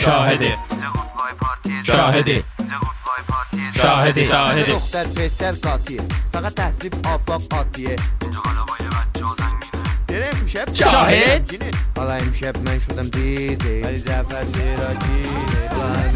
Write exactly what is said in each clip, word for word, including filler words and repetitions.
شاهده شاهده شاهده شاهده دختر پسر قاطیه فقط تحصیب آفاق آتیه اینجا حالا با یه بچه ها زنگینه دیره امشب شاهد حالا امشب من شدم دیده ولی زفر زیراجیه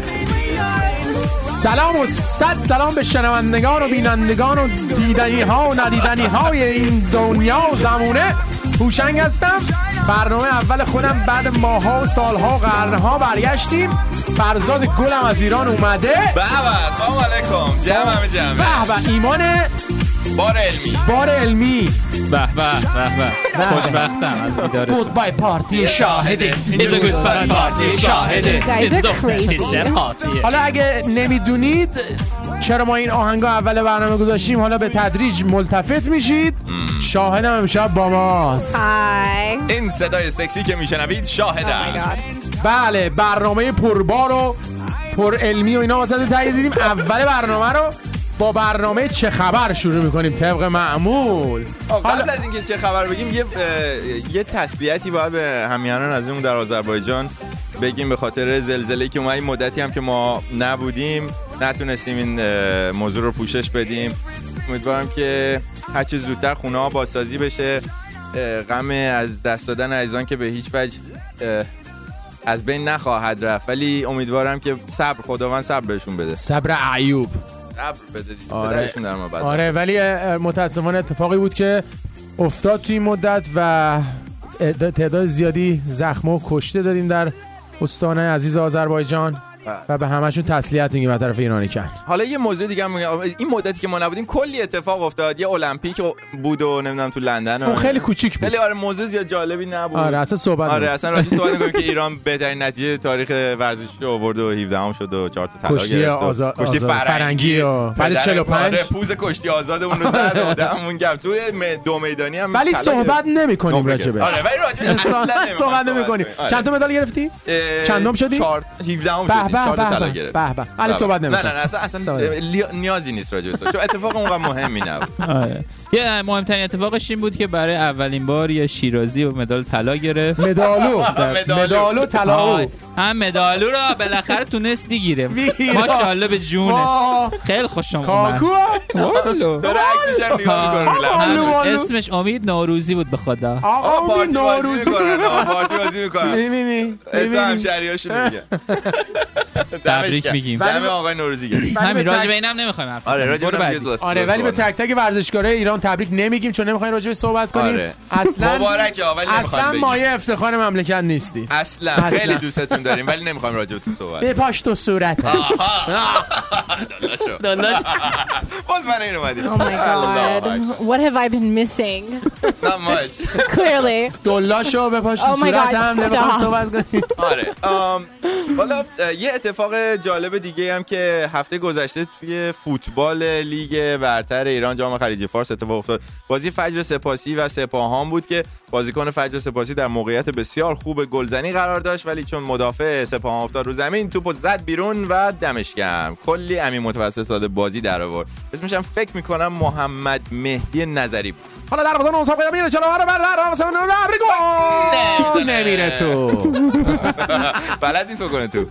سلام و صد سلام به شنوندگان و بینندگان و دیدنی ها و ندیدنی های این دنیا و زمونه. هوشنگ هستم. برنامه اول خودم بعد ماها و سالها و قرنها برگشتیم. فرزاد گلم از ایران اومده. به به سلام علیکم جمع همه جمع به به ایمان بار علمی بار علمی به به به به خوشبختم از دیدارتون. گودبای پارتی شاهده اینجا گودبای پارتی شاهده پسر هاتیه. حالا اگه نمیدونید چرا ما این آهنگا اول برنامه گذاشتیم، حالا به تدریج ملتفت میشید. شاهدم امشب با ماست. های این صدای سکسی که میشنوید شاهد است. بله برنامه پربار و پر علمی و اینا واسه تایید دیدیم. اول برنامه رو با برنامه چه خبر شروع میکنیم طبق معمول. قبل از اینکه چه خبر بگیم یه یه تسلیتی باید به همیهنان عزیزمون در آذربایجان بگیم به خاطر زلزله‌ای که اومد. این مدتی هم که ما نبودیم نتونستیم این موضوع رو پوشش بدیم. امیدوارم که هر چه زودتر خونه‌ها بازسازی بشه. غم از دست دادن عزیزان که به هیچ وجه از بین نخواهد رفت، ولی امیدوارم که صبر خداوند صبر بهشون بده. صبر ایوب صبر بده دیگه. آره. در ما بعد آره ولی متاسفانه اتفاقی بود که افتاد توی این مدت و تعداد زیادی زخم و کشته داریم در استان عزیز آذربایجان و به همشون تسلیت میگیم از طرف ایرانی کن. حالا یه موضوع دیگه هم میگم، این مدتی که ما نبودیم کلی اتفاق افتاد. یه المپیک بود و نمیدونم تو لندن اون خیلی کوچیک بود. خیلی آره موضوع زیاد جالبی نبود. آره اصلا صحبت آره اصلا راجع صحبت نمی‌کنیم که ایران بهترین نتیجه تاریخ ورزشی رو آورد و هفدهم شد و چهار تا طلا گرفت. کشتی آزاد کشتی فرنگی و بعد چهل و پنج آره پوز کشتی آزادمون رو زد و دمون گرفت. تو دو میدانی هم ولی صحبت نمی‌کنیم راجع بهش. آره ولی راجع بهش اصلا صحبت نمی‌کنیم. چند تا مدال گرفتی؟ چندم شدی؟ هفدهم شدی. چهار تا طلا گرفت. به به علی صحبت نمی‌کنم. نه نه اصلا اصلا نیازی نیست راجع بهش. چون اتفاق اونقدر مهمی نبود. آره یه مهمترین اتفاقش این بود که برای اولین بار یه شیرازی و مدال طلا گرفت. مدالو مدالو طلا هم مدالو رو بالاخره تونست بگیره. ماشاءالله به جونش. خیلی خوش اومد. کاکو والو داره عکسش هم نگاه می‌کنه. اسمش امید نوروزی بود به خدا. آقا امید نوروزی می‌کنه. پارتی بازی می‌کنه. می‌بینی؟ اسم همشهریاشو میگه. تبریک میگیم. دم آقای نوروزی گرفت. همین راجع به اینم نمی‌خوایم حرف آره راجع به آره ولی به تک تک ورزشکارای ایران تبریک نمیگیم چون نمی‌خوایم راجع به صحبت کنیم. اصلا مبارکه ولی اصلا مایه افتخار مملکت نیستی. اصلا خیلی دوستتون داریم ولی نمی‌خوایم راجع به تو صحبت. به پاش تو صورت. داداش باز من این اومدی. Oh my god. What have I been missing? Not much. Clearly. دلاشو به پاش تو صورت هم نمی‌خوام صحبت کنیم. آره حالا یه اتفاق جالب دیگه هم که هفته گذشته توی فوتبال لیگ برتر ایران جام خلیج فارس اتفاق افتاد. بازی فجر سپاسی و سپاهان بود که بازیکن فجر سپاسی در موقعیت بسیار خوب گلزنی قرار داشت، ولی چون مدافع سپاهان افتاد رو زمین توپو زد بیرون و دمش گرم. کلی امین متوسط ساده بازی در آورد. اسمش هم فکر می‌کنم محمد مهدی نظری بود. حالا در واقع مسابقه میره چلو رو بر واسه اون نمیگو نمیره تو بلد نیست بکنه تو.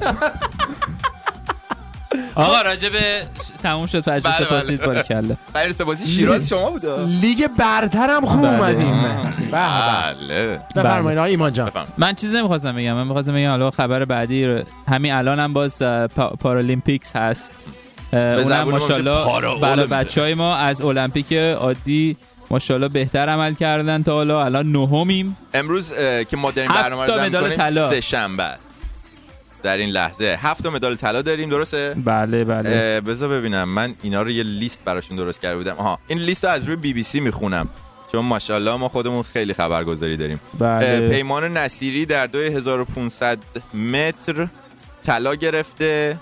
آقا راجب تموم شد فجر سپاسی باریکلا. فجر سپاسی شیراز شما بود. لیگ برتر هم خوب اومدیم. بله بفرمایید آقا ایمان جان. من چیزی نمی‌خواستم بگم. من می‌خواستم بگم حالا خبر بعدی همین الانم باز پارالیمپیکس هست. اونم ماشاءالله برای بچهای ما از المپیک عادی ماشاءالله بهتر عمل کردن تا حالا. الان نهمیم. امروز که ما داریم برنامه رو ضبط می‌کنیم سه شنبه است. در این لحظه هفت مدال طلا داریم، درسته؟ بله بله. بذار ببینم من اینا رو یه لیست براشون درست کرده بودم. آها این لیست رو از روی بی بی سی میخونم چون ماشاءالله ما خودمون خیلی خبرگزاری داریم. بله. پیمان نصیری در دوی هزار و پانصد متر طلا گرفته.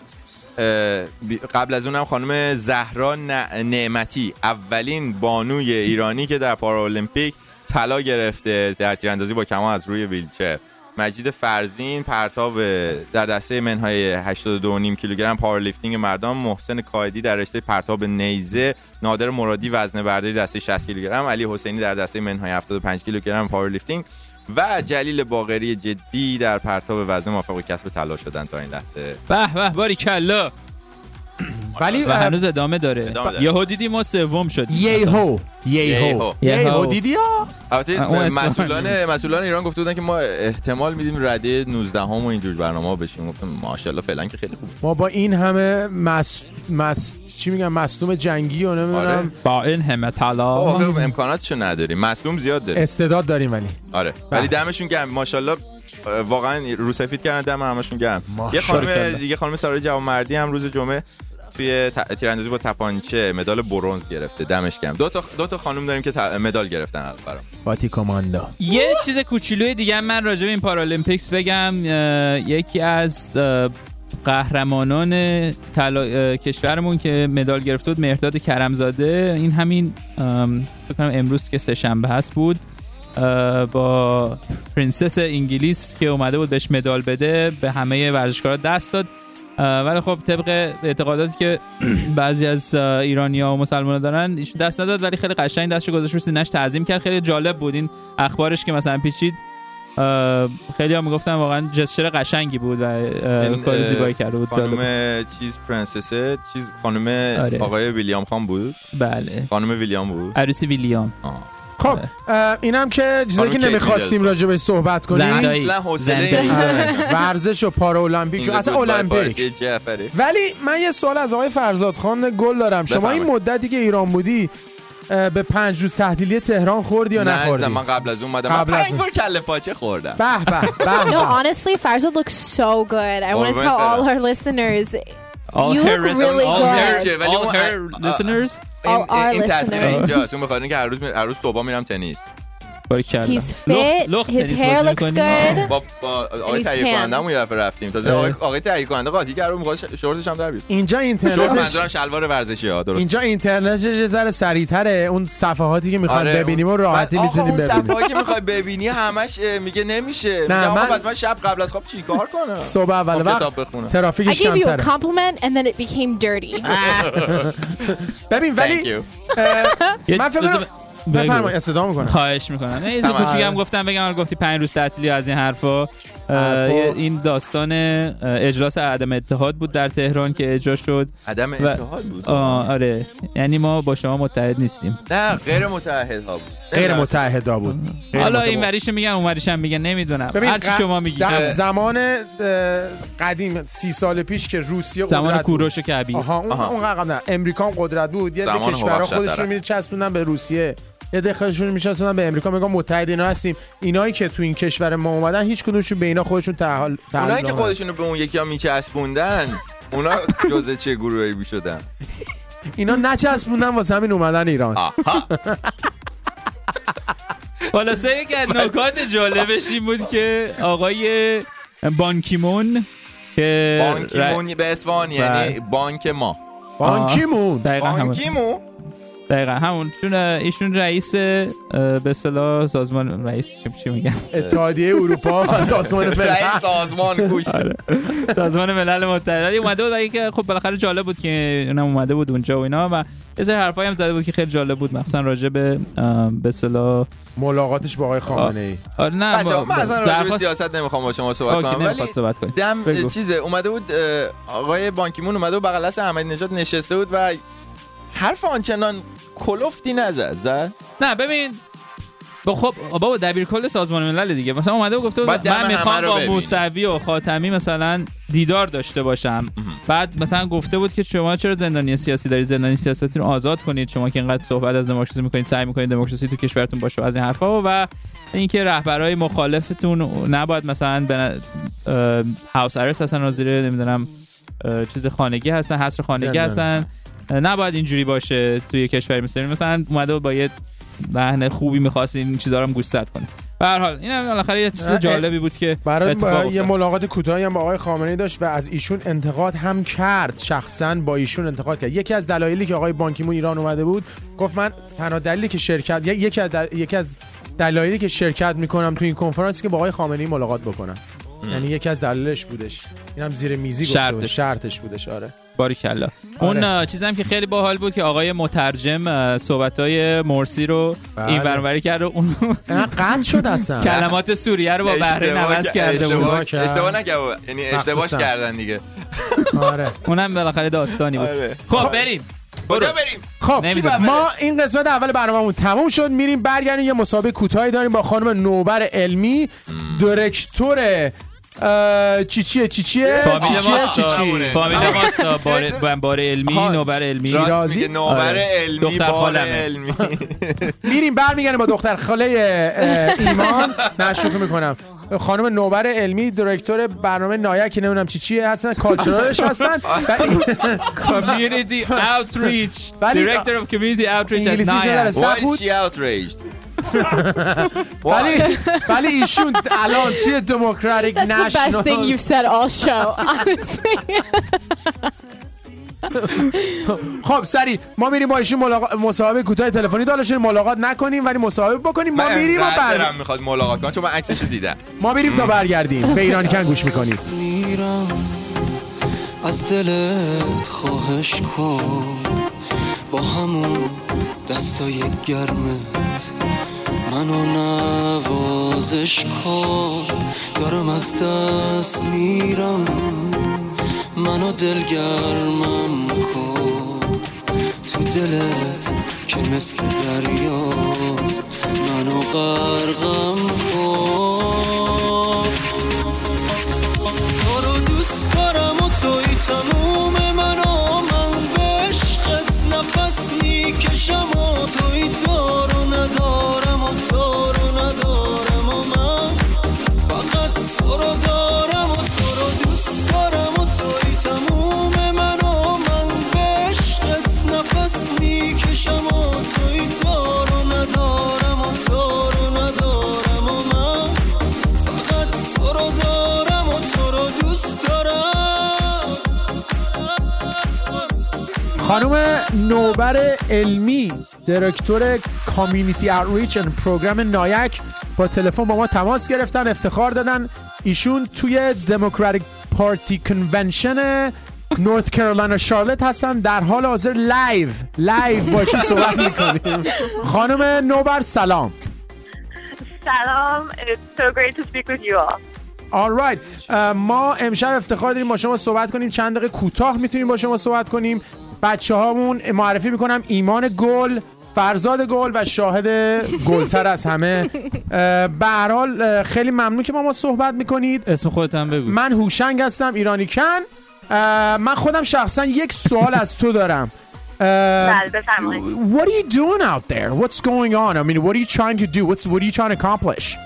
قبل از اونم خانم زهرا نعمتی اولین بانوی ایرانی که در پارالیمپیک طلا گرفته در تیراندازی با کمان از روی ویلچر. مجید فرزین پرتاب در دسته منهای هشتاد و دو و نیم کیلوگرم پاورلیفتینگ مردان، محسن کایدی در رشته پرتاب نیزه، نادر مرادی وزنه برداری دسته شصت کیلوگرم، علی حسینی در دسته منهای هفتاد و پنج کیلوگرم پاورلیفتینگ و جلیل باقری جدی در پرتاب وزن موفق به کسب طلا شدن تا این لحظه. به به باریکلا. ولی و هنوز ادامه داره. یهو دیدی ما سوم شد. یهو یهو یهو دیدی ها. البته مسئولان مسئولان ایران گفته بودن که ما احتمال میدیم رده نوزده هم و اینجور برنامه‌ها بشیم. گفتم ماشاءالله فعلا که خیلی خوب. ما با این همه مس مس چی میگم مصدوم جنگی و نمیدونم آره. با این همه طلا امکاناتشو نداریم. مصدوم زیاد داریم. استعداد داریم ولی. آره. ولی دمشون گرم ماشاءالله واقعا رو سفید کردن دم همشون گرم. یه خانم دیگه خانم سارا جوانمردی هم روز جمعه توی تیراندازی با تپانچه مدال برنز گرفته. دمش گرم. دو تا دو تا خانم داریم که مدال گرفتن الان. باتی کماندو. یه چیز کوچولوی دیگه من راجع به این پارالیمپیکس بگم. یکی از قهرمانان تلا... کشورمون که مدال گرفته بود مهرداد کرمزاده، این همین فکر کنم امروز که سه شنبه هست بود با پرنسس انگلیس که اومده بود بهش مدال بده به همه ورزشکارا دست داد. ولی خب طبق اعتقاداتی که بعضی از ایرانی‌ها و مسلمان‌ها دارن ایشون دست نداد، ولی خیلی قشنگ دستش گذاشت رو سینه‌اش تعظیم کرد. خیلی جالب بود این اخبارش که مثلا پیچید. خیلی ها میگفتن واقعا جسچر قشنگی بود و کار زیبایی کرده بود. خانم چیز پرنسسه چیز خانم آره. آقای ویلیام خان بود. بله خانم ویلیام بود. عروسی ویلیام. آه. خب اینم که چیزایی که نمیخواستیم راجع بهش صحبت کنیم. اصلا حوصله ورزش و پارالیمپیک و اصلا المپیک. ولی من یه سوال از آقای فرزاد خان گل دارم. شما این مدتی که ایران بودی به پنج روز تعطیلی تهران خوردی یا نخوردی؟ نه من قبل از اون اومدم من پنج بار کله پاچه خوردم. به به به. No, honestly, Farzad looks so good. I want to tell all our listeners. All you her look really all good. Her, all her listeners. All our این تاثیر listeners. اینجاست. اون بخاطر اینکه هر روز هر روز صبح میرم تنیس. He's fit. His hair looks good. با با آقای تهیه کننده‌مون یه دفعه رفتیم. تازه آقای آقای تهیه کننده قاطی کرد و می‌خواد شورتش هم در بیاد. اینجا اینترنت شورت منظورم شلوار ورزشی ها درست. اینجا اینترنت یه ذره سریع‌تره. اون صفحاتی که می‌خوام ببینیم و راحتی می‌تونیم ببینیم. صفحاتی که می‌خوای ببینی همش میگه نمیشه. میگه آقا پس من شب قبل از خواب چیکار کنم؟ صبح اول وقت ترافیکش کمتره. I gave you a کمتره. compliment and then it became dirty. ببین ولی من فکر کنم بفرمایید استدعا میکنم. خواهش میکنم. نه یه چیز کوچیکم هم گفتم بگم. گفتی پنج روز تعطیلی از این حرفا. این داستان اجلاس عدم اتحاد بود در تهران که اجرا شد. عدم اتحاد بود. آره یعنی ما با شما متحد نیستیم. نه غیر متحدها بود. غیر متحدا بود. حالا این وریشو میگن اون وریشم میگن نمیدونم. هر چی شما میگید. در زمان قدیم سی سال پیش که روسیه زمان کوروش و کبیر. آها اون اون قدم نه امریکا هم قدرت بود. یه کشورها خودشون میچسبوندن به روسیه. یه دخلشون میشستن به امریکا میگن متحد اینا هستیم. اینایی که تو این کشور ما اومدن هیچ کدومشون به اینا خودشون تحال اونایی که خودشونو به اون یکی ها میچسبوندن اونا جزء چه گروهی میشدن؟ اینا نچسبوندن واسه همین اومدن ایران. خلاصه یک از نکات جالبش این بود که آقای بانکیمون که بانکیمون به اسوان یعنی بانک ما. بانکیمون بانکیمون دقیقا همون چون ایشون رئیس به اصطلاح سازمان رئیس چی میگن اتحادیه اروپا و سازمان ملل رئیس سازمان کوش سازمان ملل متحد اومده بود. اگه خب بالاخره جالب بود که اونم اومده بود اونجا و اینا و یه سری حرفایی هم زده بود که خیلی جالب بود مثلا راجع به به اصطلاح ملاقاتش با آقای خامنه‌ای. آره نه من اصلا راجع به سیاست نمیخوام با شما صحبت کنم ولی صحبت کنیم. دم چیزه اومده بود آقای بانکیمون اومده بود بغل دست احمدی نژاد نشسته بود و حرف آنچنان کلفتی نزد زد. نه ببین خب بابا دبیرکل سازمان ملل دیگه مثلا اومده و گفته من میخوام با موسوی و خاتمی مثلا دیدار داشته باشم. بعد مثلا گفته بود که شما چرا زندانی سیاسی دارید؟ زندانی سیاسی رو آزاد کنید. شما که اینقدر صحبت از دموکراسی میکنید سعی میکنید دموکراسی تو کشورتون باشه از این حرفا و اینکه رهبرای مخالفتون نباید مثلا به هاوس ارست هستن ناظر نمیدونم چیز خانگی هستن حصر خانگی هستن نباید اینجوری باشه توی کشوری مثلا مثلا اومده با یه لحن خوبی می‌خواست این چیزا رو هم گوشزد کنه. به هر حال اینم بالاخره یه چیز جالبی بود که برای یه ملاقات کوتاهی هم با آقای خامنه‌ای داشت و از ایشون انتقاد هم کرد. شخصا با ایشون انتقاد کرد. یکی از دلایلی که آقای بانکیمون ایران اومده بود گفت من تنها دلیلی که شرکت یکی از دل... یکی از دلایلی که شرکت میکنم تو این کنفرانسی که با آقای خامنه‌ای ملاقات بکنم. یعنی یکی از دلایلش بودش. اینم زیر میزی گفته بود شرطش بودش. آره باریکلا. اون آره. چیزم که خیلی باحال بود که آقای مترجم صحبت‌های مرسی رو بله. این برنامه‌ای کرد و اون قطع شد اصلا. کلمات سوریه رو با بحرین عوض کرده بود. اشتباه نکرد، یعنی اشتباهش کردن دیگه. آره اونم بالاخره داستانی بود. آره. خب بریم. کجا بریم؟ خب ما این قسمت اول برنامه‌مون تموم شد، میریم برگردیم یه مسابقه کوتاهی داریم با خانم نوبر علمی، دایرکتور چی چیه چی چیه فامیل ماستا فامیل ماستا بار بار علمی نوبر علمی راست میگه نوبر علمی بار علمی. میریم برمیگردیم با دختر خاله ایمان. نه شوخی میکنم. خانم نوبر علمی دایرکتور برنامه نایک نمیدونم چی چیه هستن، کالچرالش هستن، کامیونیتی اوتریچ دایرکتور اف کامیونیتی اوتریچ ات نایک. Why is she outraged؟ ولی ولی ایشون الان توی دموکراتیک نشنال That's the best thing you've said all show honestly. خب سری ما میریم با ایشون ملاقات مصاحبه کوتاه تلفنی داشتیم، ملاقات نکنیم ولی مصاحبه بکنیم. ما میریم و بعدم میخواد ملاقات کنم چون من عکسشو دیدم. ما میریم تا برگردیم. به ایرانی کن گوش میکنید. از دلت خواهش کن با همون دستای گرمت منو نوازش کن، دارم از دست میرم منو دلگرمم کن، تو دلت که مثل دریاست منو غرقم کن، تو رو دوست دارم و توی تموم منو، من به عشقت نفس میکشم و توی دارو ندارم و دارو ندارم و من فقط تو رو دارم و تو رو دوست دارم و توی تموم منو، من به عشقت نفس میکشم و توی دارو ندارم و دارو ندارم و من فقط تو رو دارم و تو رو دوست دارم. خانم نوبر علمی دایرکتور کامیونیتی اوتریچ اند پروگرام نایک با تلفن با ما تماس گرفتن، افتخار دادن ایشون توی دموکراتیک پارتی کنونشن نورث کارولاینا شارلت هستن، در حال حاضر لایو لایو باشی صحبت میکنیم. خانم نوبر سلام. سلام. It's so great to speak with you all. All right. uh, ما امشب افتخار داریم با شما صحبت کنیم، چند دقیقه کوتاه میتونیم با شما صحبت کنیم. بچه هامون معرفی میکنم ایمان گل، فرزاد گل و شاهد گلتر از همه. به هر حال خیلی ممنون که با ما صحبت میکنید. اسم خودت هم بگو. من هوشنگ هستم، ایرانی کن. من خودم شخصا یک سوال از تو دارم. بله بفرمایید. What are you doing out there? What's going on? I mean, what are you trying to do? What's what are you trying to accomplish?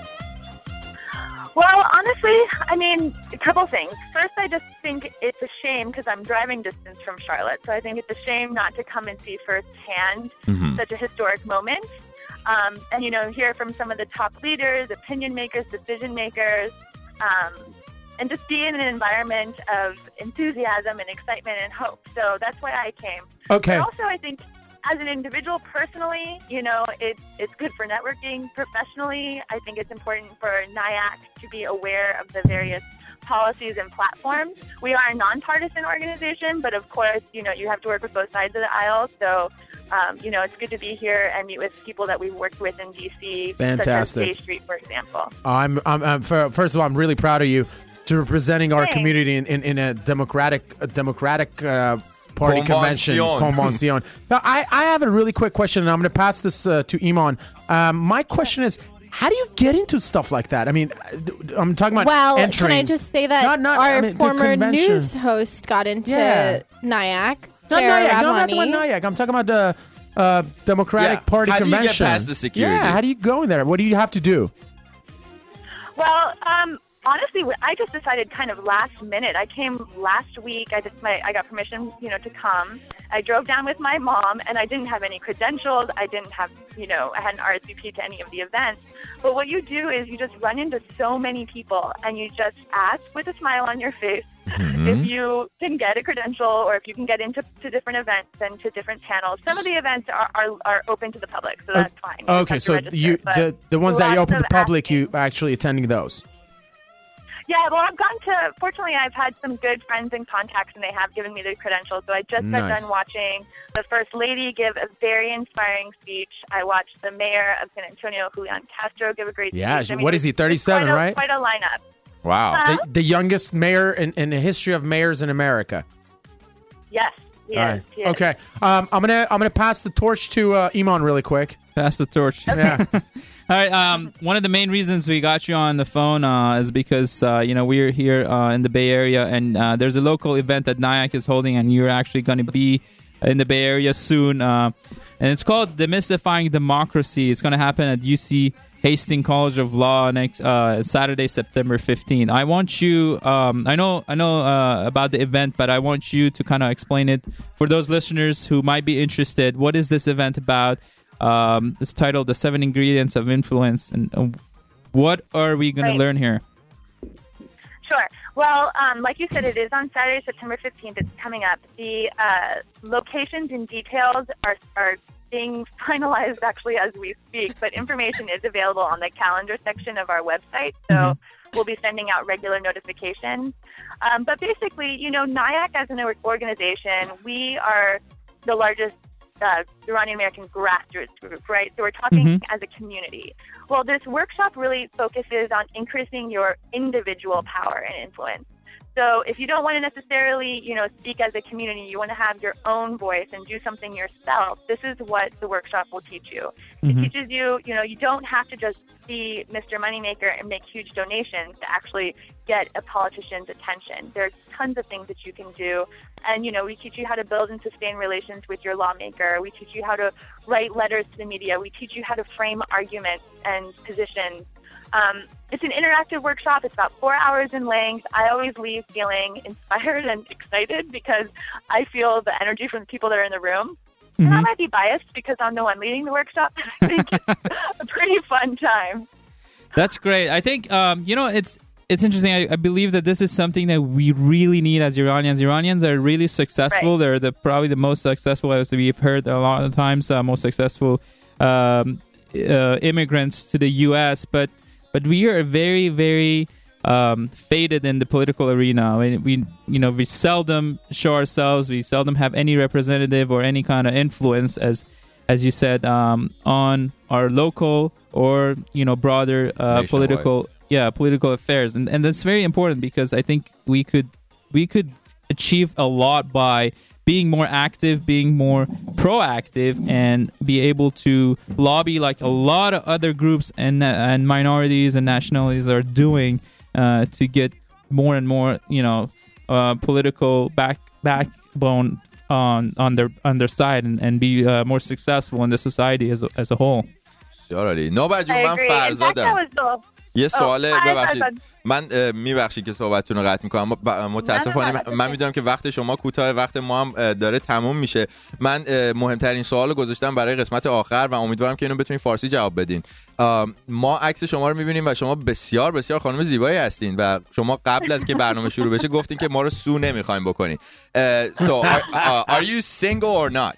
Well, honestly, I mean, a couple things. First, I just think it's a shame because I'm driving distance from Charlotte, so I think it's a shame not to come and see firsthand mm-hmm. such a historic moment. Um, and, you know, hear from some of the top leaders, opinion makers, decision makers, um, and just be in an environment of enthusiasm and excitement and hope. So that's why I came. Okay. But also, I think as an individual, personally, you know, it's it's good for networking. Professionally, I think it's important for NIAC to be aware of the various policies and platforms. We are a nonpartisan organization, but of course, you know, you have to work with both sides of the aisle. So, um, you know, it's good to be here and meet with people that we've worked with in D C, Fantastic. such as Bay Street, for example. I'm, I'm, I'm first of all, I'm really proud of you to representing our Thanks. community in, in, in a democratic, a democratic. Uh, Party convention, convention. Now, I, I have a really quick question, and I'm going to pass this uh, to Iman. Um, my question is, how do you get into stuff like that? I mean, I'm talking about well, entering. Can I just say that not, not, our I mean, former news host got into yeah. NIAC? Not Sarah NIAC. No, I'm not talking about NIAC. I'm talking about the uh, Democratic yeah. Party how convention. How do you get past the security? Yeah, how do you go in there? What do you have to do? Well, um... honestly, I just decided kind of last minute. I came last week. I just my I got permission, you know, to come. I drove down with my mom, and I didn't have any credentials. I didn't have, you know, I hadn't R S V P'd to any of the events. But what you do is you just run into so many people, and you just ask with a smile on your face mm-hmm. if you can get a credential or if you can get into to different events and to different panels. Some of the events are are, are open to the public, so that's fine. You okay, so you the the ones that are open to the public, asking. You actually attending those. Yeah, well, I've gone to, fortunately, I've had some good friends and contacts, and they have given me the credentials. So I just Nice. got done watching the First Lady give a very inspiring speech. I watched the mayor of San Antonio, Julian Castro, give a great Yeah, speech. I what is he, it's thirty-seven, quite a, right? Quite a lineup. Wow. Huh? The, the youngest mayor in, in the history of mayors in America. Yes, he All is. right. He is. Okay. Um, I'm gonna I'm gonna pass the torch to uh, Iman really quick. Pass the torch. Yeah. All right. Um, one of the main reasons we got you on the phone uh, is because uh, you know we're here uh, in the Bay Area, and uh, there's a local event that NIAC is holding, and you're actually going to be in the Bay Area soon, uh, and it's called Demystifying Democracy. It's going to happen at U C Hastings College of Law next uh, Saturday, September fifteenth. I want you. Um, I know. I know uh, about the event, but I want you to kind of explain it for those listeners who might be interested. What is this event about? Um, it's titled "The Seven Ingredients of Influence," and uh, what are we going Right. to learn here? Sure. Well, um, like you said, it is on Saturday, September fifteenth. It's coming up. The uh, locations and details are are being finalized actually as we speak, but information is available on the calendar section of our website. So Mhm. we'll be sending out regular notifications. Um, but basically, you know, NIAC as an organization, we are the largest uh, Iranian American grassroots group, right? So we're talking Mhm. as a community. Well, this workshop really focuses on increasing your individual power and influence. So if you don't want to necessarily, you know, speak as a community, you want to have your own voice and do something yourself, this is what the workshop will teach you. Mhm. It teaches you, you know, you don't have to just be Mister Moneymaker and make huge donations to actually get a politician's attention. There's tons of things that you can do. And, you know, we teach you how to build and sustain relations with your lawmaker. We teach you how to write letters to the media. We teach you how to frame arguments and positions. Um, it's an interactive workshop. It's about four hours in length. I always leave feeling inspired and excited because I feel the energy from the people that are in the room. Mm-hmm. And I might be biased because I'm the one leading the workshop. I think it's a pretty fun time. That's great. I think um, you know it's it's interesting. I, I believe that this is something that we really need as Iranians. Iranians are really successful. Right. They're the probably the most successful, as we've heard a lot of times, uh, most successful um, uh, immigrants to the U S. But but we are very very um, faded in the political arena. I mean, we you know we seldom show ourselves. We seldom have any representative or any kind of influence, as as you said, um, on our local or you know broader uh, political yeah political affairs, and and that's very important because I think we could we could achieve a lot by being more active, being more proactive, and be able to lobby like a lot of other groups and and minorities and nationalities are doing uh, to get more and more you know uh, political back backbone on on their on their side and, and be uh, more successful in the society as a, as a whole. سیارالی نوبر جون من فرزادم یه سواله ببخشید من میبخشید که صحبتتون رو قطع میکنم متاسفانه من میدونم که وقت شما کوتاه وقت ما هم داره تموم میشه من مهمترین سوال رو گذاشتم برای قسمت آخر و امیدوارم که اینو بتونین فارسی جواب بدین ما عکس شما رو میبینیم و شما بسیار بسیار خانم زیبایی هستین و شما قبل از که برنامه شروع بشه گفتین که ما رو سو نمیخوایم بکنین so are, uh, are you single or not?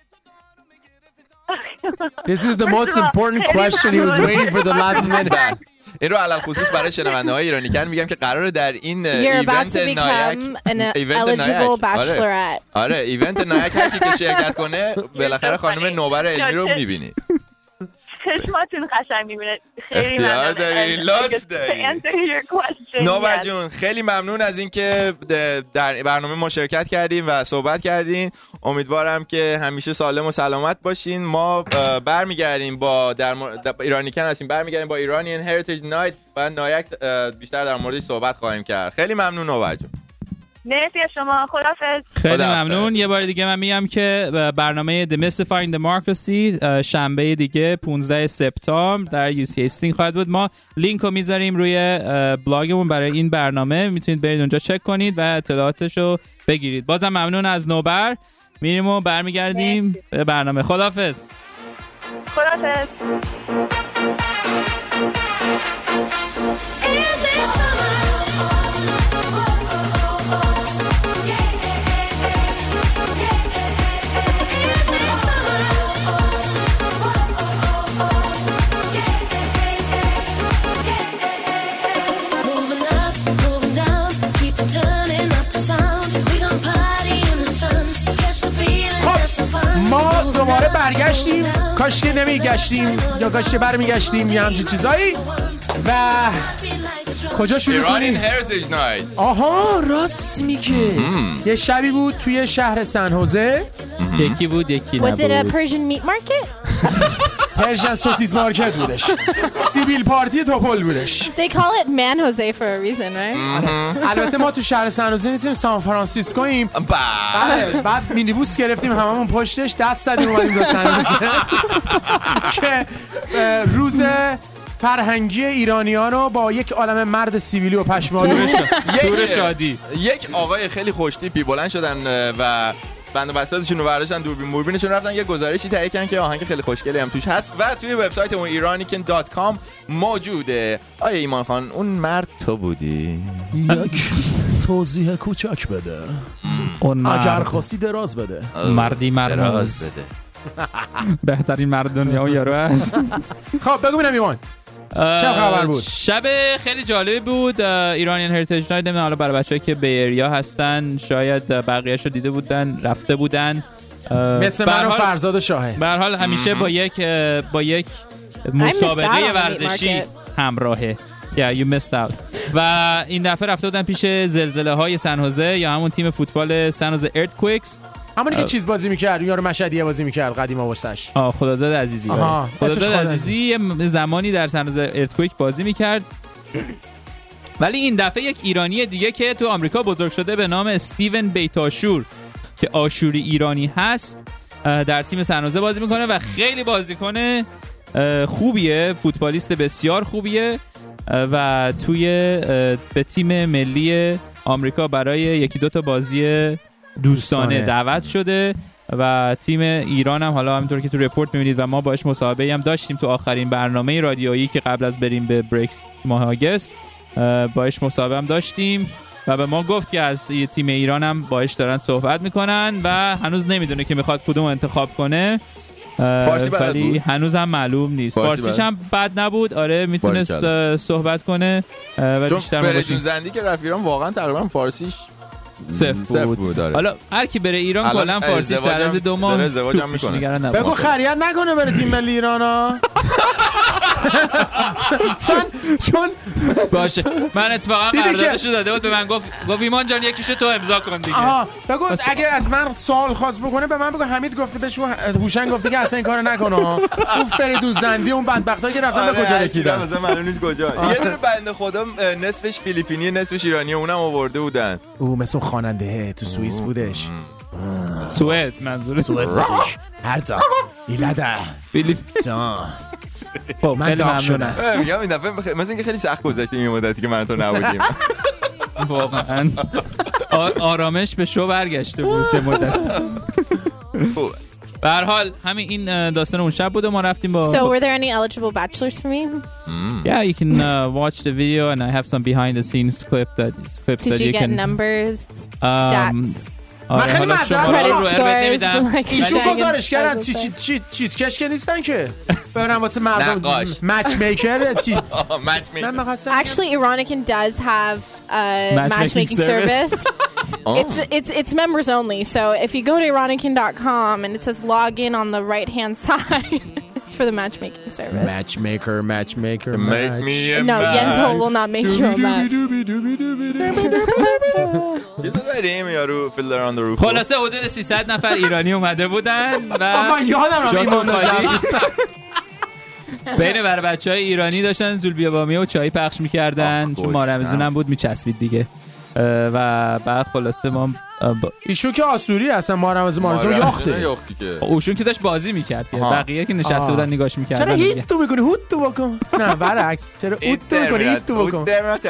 This is the most important question. He was waiting for the last minute. این رو علل خصوص برای شنونده های ایرانی کن میگم که قراره در این ایونت نایک eligible bachelorette. آره ایونت نایک هر کی که شرکت کنه بالاخره خانم نوبر علمی رو میبینی. چشماتون قشنگ میبینه. خیلی اختیار داری لطف داری. نوبر جون خیلی ممنون از اینکه در برنامه ما شرکت کردین و صحبت کردین. امیدوارم که همیشه سالم و سلامت باشین. ما برمیگردیم با در ایرانی کن هستیم برمیگردیم با ایرانیان هریتیج نایت و نایک بیشتر در موردش صحبت خواهیم کرد. خیلی ممنون نوبر جون. مرسی شما. خداحافظ. خیلی ممنون. یه بار دیگه من میگم که برنامه Demystifying Democracy شنبه دیگه پانزده سپتامبر در یو سی هستینگ خواهد بود. ما لینک رو میذاریم روی بلاگمون برای این برنامه. میتونید برید اونجا چک کنید و اطلاعاتش رو بگیرید. بازم ممنون از نوبر. میریم و برمیگردیم به برنامه. خداحافظ. خداحافظ. Moving up, moving down. کاش که نمیگشتیم یا کاش که برمیگشتیم یا همچین چیزایی. و کجا شروع کنیم؟ ایران هریتیج نایت. آها راست میگه. یه شبی بود توی شهر سن هوزه. یکی بود یکی نبود. Was it a Persian meat market? پرژن سوسیس مارکت بودش. سیبیل پارتی توپل بودش. They call it Man Jose for a reason, right? البته ما تو شهر سن هوزه نیستیم، سان فرانسیسکویم. بله. بعد مینیبوس گرفتیم هممون پشتش دست زدیم اومدیم به سن هوزه که روز فرهنگی ایرانیان رو با یک عالم مرد سیویلی و پشمالو دور شادی. یک آقای خیلی خوشتیپی بلند شدن و بند و بسته‌شون رو برداشتن، دوربین موربینشون رفتن یه گزارشی تهیه کردن که آهنگ خیلی خوشگلی هم توش هست و توی وبسایت اون ایرانیکن دات کام موجوده. آیا ایمان خان اون مرد تو بودی؟ یک توضیح کوچک بده. اون اگر خواستی دراز بده. مردی مرموز بده. بهترین مرد دنیا یارو است. خب بگو ببینم ایمان چه خبر بود؟ شب خیلی جالبی بود. ایرانیان هریتیج نایت. نمیدونم حالا برای بچه‌ای که به ایریا هستن شاید بقیه‌شو دیده بودن، رفته بودن. مثل من و فرزاد شاهد. به هر حال همیشه با یک با یک مسابقه ورزشی همراهه. Yeah, you missed out. و این دفعه رفته بودن پیش زلزله های سن هوزه یا همون تیم فوتبال سن هوزه ارتکویکس. همونی که چیز بازی میکرد، یارو مشهدیه بازی میکرد قدیما واسش. آه خداداد عزیزی. خداداد عزیزی یه زمانی در سن هوزه ارتکویک بازی میکرد. ولی این دفعه یک ایرانی دیگه که تو آمریکا بزرگ شده به نام استیون بیتاشور که آشوری ایرانی هست در تیم سن هوزه بازی میکنه و خیلی بازیکن خوبیه، فوتبالیست بسیار خوبیه و توی به تیم ملی آمریکا برای یکی دو تا بازی دوستانه دعوت شده و تیم ایران هم حالا همینطور که تو رپورت می‌بینید و ما باش مصاحبه هم داشتیم تو آخرین برنامه رادیویی که قبل از بریم به بریک ماه آگست باش مصاحبه هم داشتیم و به ما گفت که از تیم ایران هم باش دارن صحبت میکنن و هنوز نمیدونه که میخواد کدوم انتخاب کنه. فارسی ولی هنوز هم معلوم نیست. فارسی فارسیش هم بد نبود. آره میتونست صحبت کنه و بیشتر فرجون زندی که رفت ایران واقعا تقریبا فارسیش صفر بود, بود حالا هر کی بره ایران کلا فارسی سر از دو ماه ازدواج هم میکنه. بگو خریت نکنه بره تیم ملی ایران ها. چون باشه من اتفاقا قراردادشو داده بود به من گفت گفت ایمان جان یکیشو تو امضا کن دیگه. آها بگو اگه از من سوال خواست بکنه به من بگو حمید گفته بهش هوشنگ گفته که اصلا این کارو نکنه ها. اون فریدون زندی اون بدبختا که رفتن به کجا رسیدن مثلا معلوم نیست کجا. یه دونه بنده خدا نصفش فیلیپینی نصفش ایرانی اونم آورده بودن. او مثل خواننده تو سوئیس بودش. سوئد منظور سوئد بودش. هر جا ایلادا فیلیپ خب من داغ شدم. میگم این دفعه مثلا اینکه خیلی سخت گذشته این مدتی که من تو نبودیم. واقعا آرامش به شو برگشته بود یه مدت. به هر حال همین این داستان اون شب بود و ما رفتیم با. So were there any eligible bachelors for me? Mm. Yeah, you can uh, watch the video and I have some behind the scenes clip that clips Did that you, you get can numbers, um, stats? من خیلی معذرت ایشون گزارش کردن چیز کش که نیستن که برن واسه مردم مچ میکر چی Actually Ironican does have a matchmaking service. It's it's it's members only. So if you go to ironican dot com and it says log in on the right hand side it's for the matchmaking service. Matchmaker matchmaker make me a No, Yentl will not make you a match. خلاصه حدود سیصد نفر ایرانی اومده بودن و من یادم رفت ایمان بین بر بچهای ایرانی داشتن زولبیابامی و چای پخش میکردن چون ماه رمضان هم بود میچسبید دیگه و بعد خلاصه ما ایشون که آسوری هستن ماه رمضان مارزو یاخته اوشون که داشت بازی میکرد بقیه که نشسته بودن نگاش میکردن. چرا هیت تو میکنی هوت تو بکن؟ نه برعکس چرا اوت تو میکنی هیت تو بکن؟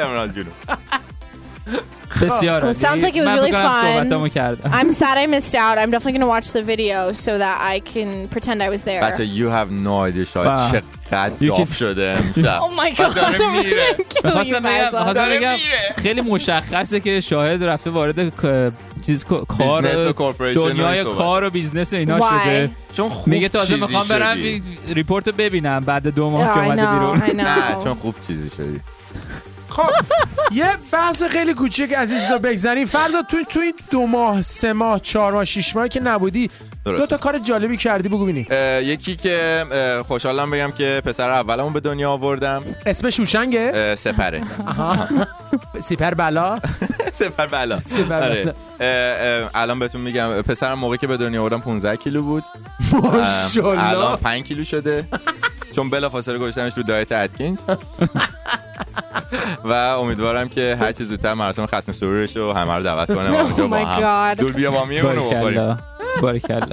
بسیار Well, sounds like it was really fun. I'm sad I missed out. I'm definitely going to watch the video so that I can pretend I was there. But you have no idea شاید چقدر داف شده امشب. Oh my god. داره میره. داره میره. خیلی مشخصه که شاهد رفته وارد چیز کار دنیای کار و بیزنس و اینا شده. چون خوب میگه تازه میخوام برم ریپورت ببینم بعد دو ماه که اومده بیرون. نه چون خوب چیزی شدی. خب یه بحث خیلی کوچیک از این چیزا بگذاریم. فرضا تو توی دو ماه سه ماه چهار ماه شش ماهی که نبودی دو تا کار جالبی کردی بگو ببینیم. یکی که خوشحالم بگم که پسر اولمو به دنیا آوردم. اسمش هوشنگه؟ سپره. سپر بلا. سپر بلا. آره. الان بهتون میگم پسرم موقعی که به دنیا آوردم پانزده کیلو بود. ماشاءالله. الان پنج کیلو شده. چون بلافاصله گذاشتمش رو دایت اتکینز. و امیدوارم که هر چه زودتر مراسم ختم سرورش رو همه رو دعوت کنم اونجا با هم زول بیا با میمون رو بخوریم. بارکالله.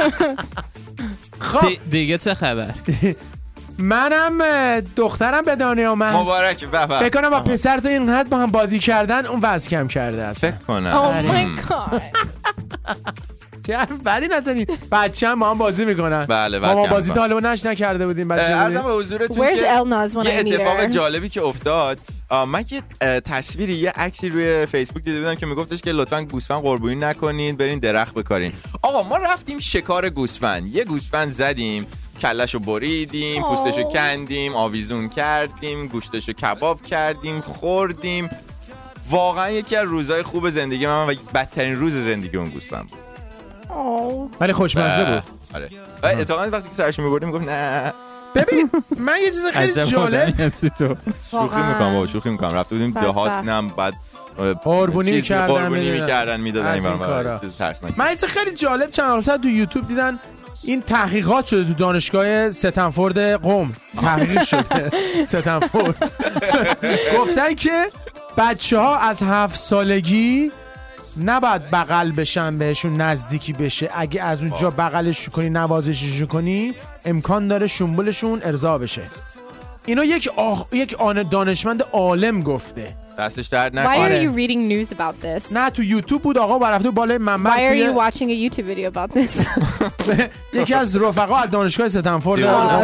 خب دیگه چه خبر؟ منم دخترم به دنیا آمد. مبارک بابا. فکر کنم با پسر تو اینقدر با هم بازی کردن اون وزن کم کرده اصلا. فکر کنم. Oh my god. چه بعدی نزنی بچه هم با هم بازی میکنن. بله ما بازی تا حالا نش نکرده بودیم بچه. عرضم به حضورتون Where's Elnaz when I یه meet اتفاق her? جالبی که افتاد. من یه تصویری یه عکسی روی فیسبوک دیده بودم که میگفتش که لطفاً گوسفند قربونی نکنین برین درخت بکارین. آقا ما رفتیم شکار گوسفند. یه گوسفند زدیم، کلهشو بریدیم، پوستشو کندیم، آویزون کردیم، گوشتشو کباب کردیم، خوردیم. واقعا یکی از روزهای خوب زندگی من و بدترین روز زندگی اون گوسفند بود. ولی خوشمزه بود. آره. اتفاقا وقتی که سرش می‌بردیم میگفت نه. ببین من یه چیز خیلی جالب هستی تو. شوخی می‌کنم بابا شوخی می‌کنم. رفته بودیم دهات نم بعد قربونی می‌کردن قربونی می‌کردن میدادن این برام چیز ترسناک. من یه چیز خیلی جالب چند روز تو یوتیوب دیدن این تحقیقات شده تو دانشگاه استنفورد قم تحقیق شده استنفورد گفتن که بچه‌ها از هفت سالگی نباید بغل بشن بهشون نزدیکی بشه. اگه از اونجا بغلش کنی نوازششون کنی امکان داره شنبولشون ارضا بشه. اینو یک آخ... یک آن دانشمند عالم گفته. دستش درد نکنه. Why are you reading news about this? نه تو یوتیوب بود آقا برافته بالای منبع. Why are you watching a YouTube video about this? یکی از رفقا از دانشگاه استنفورد.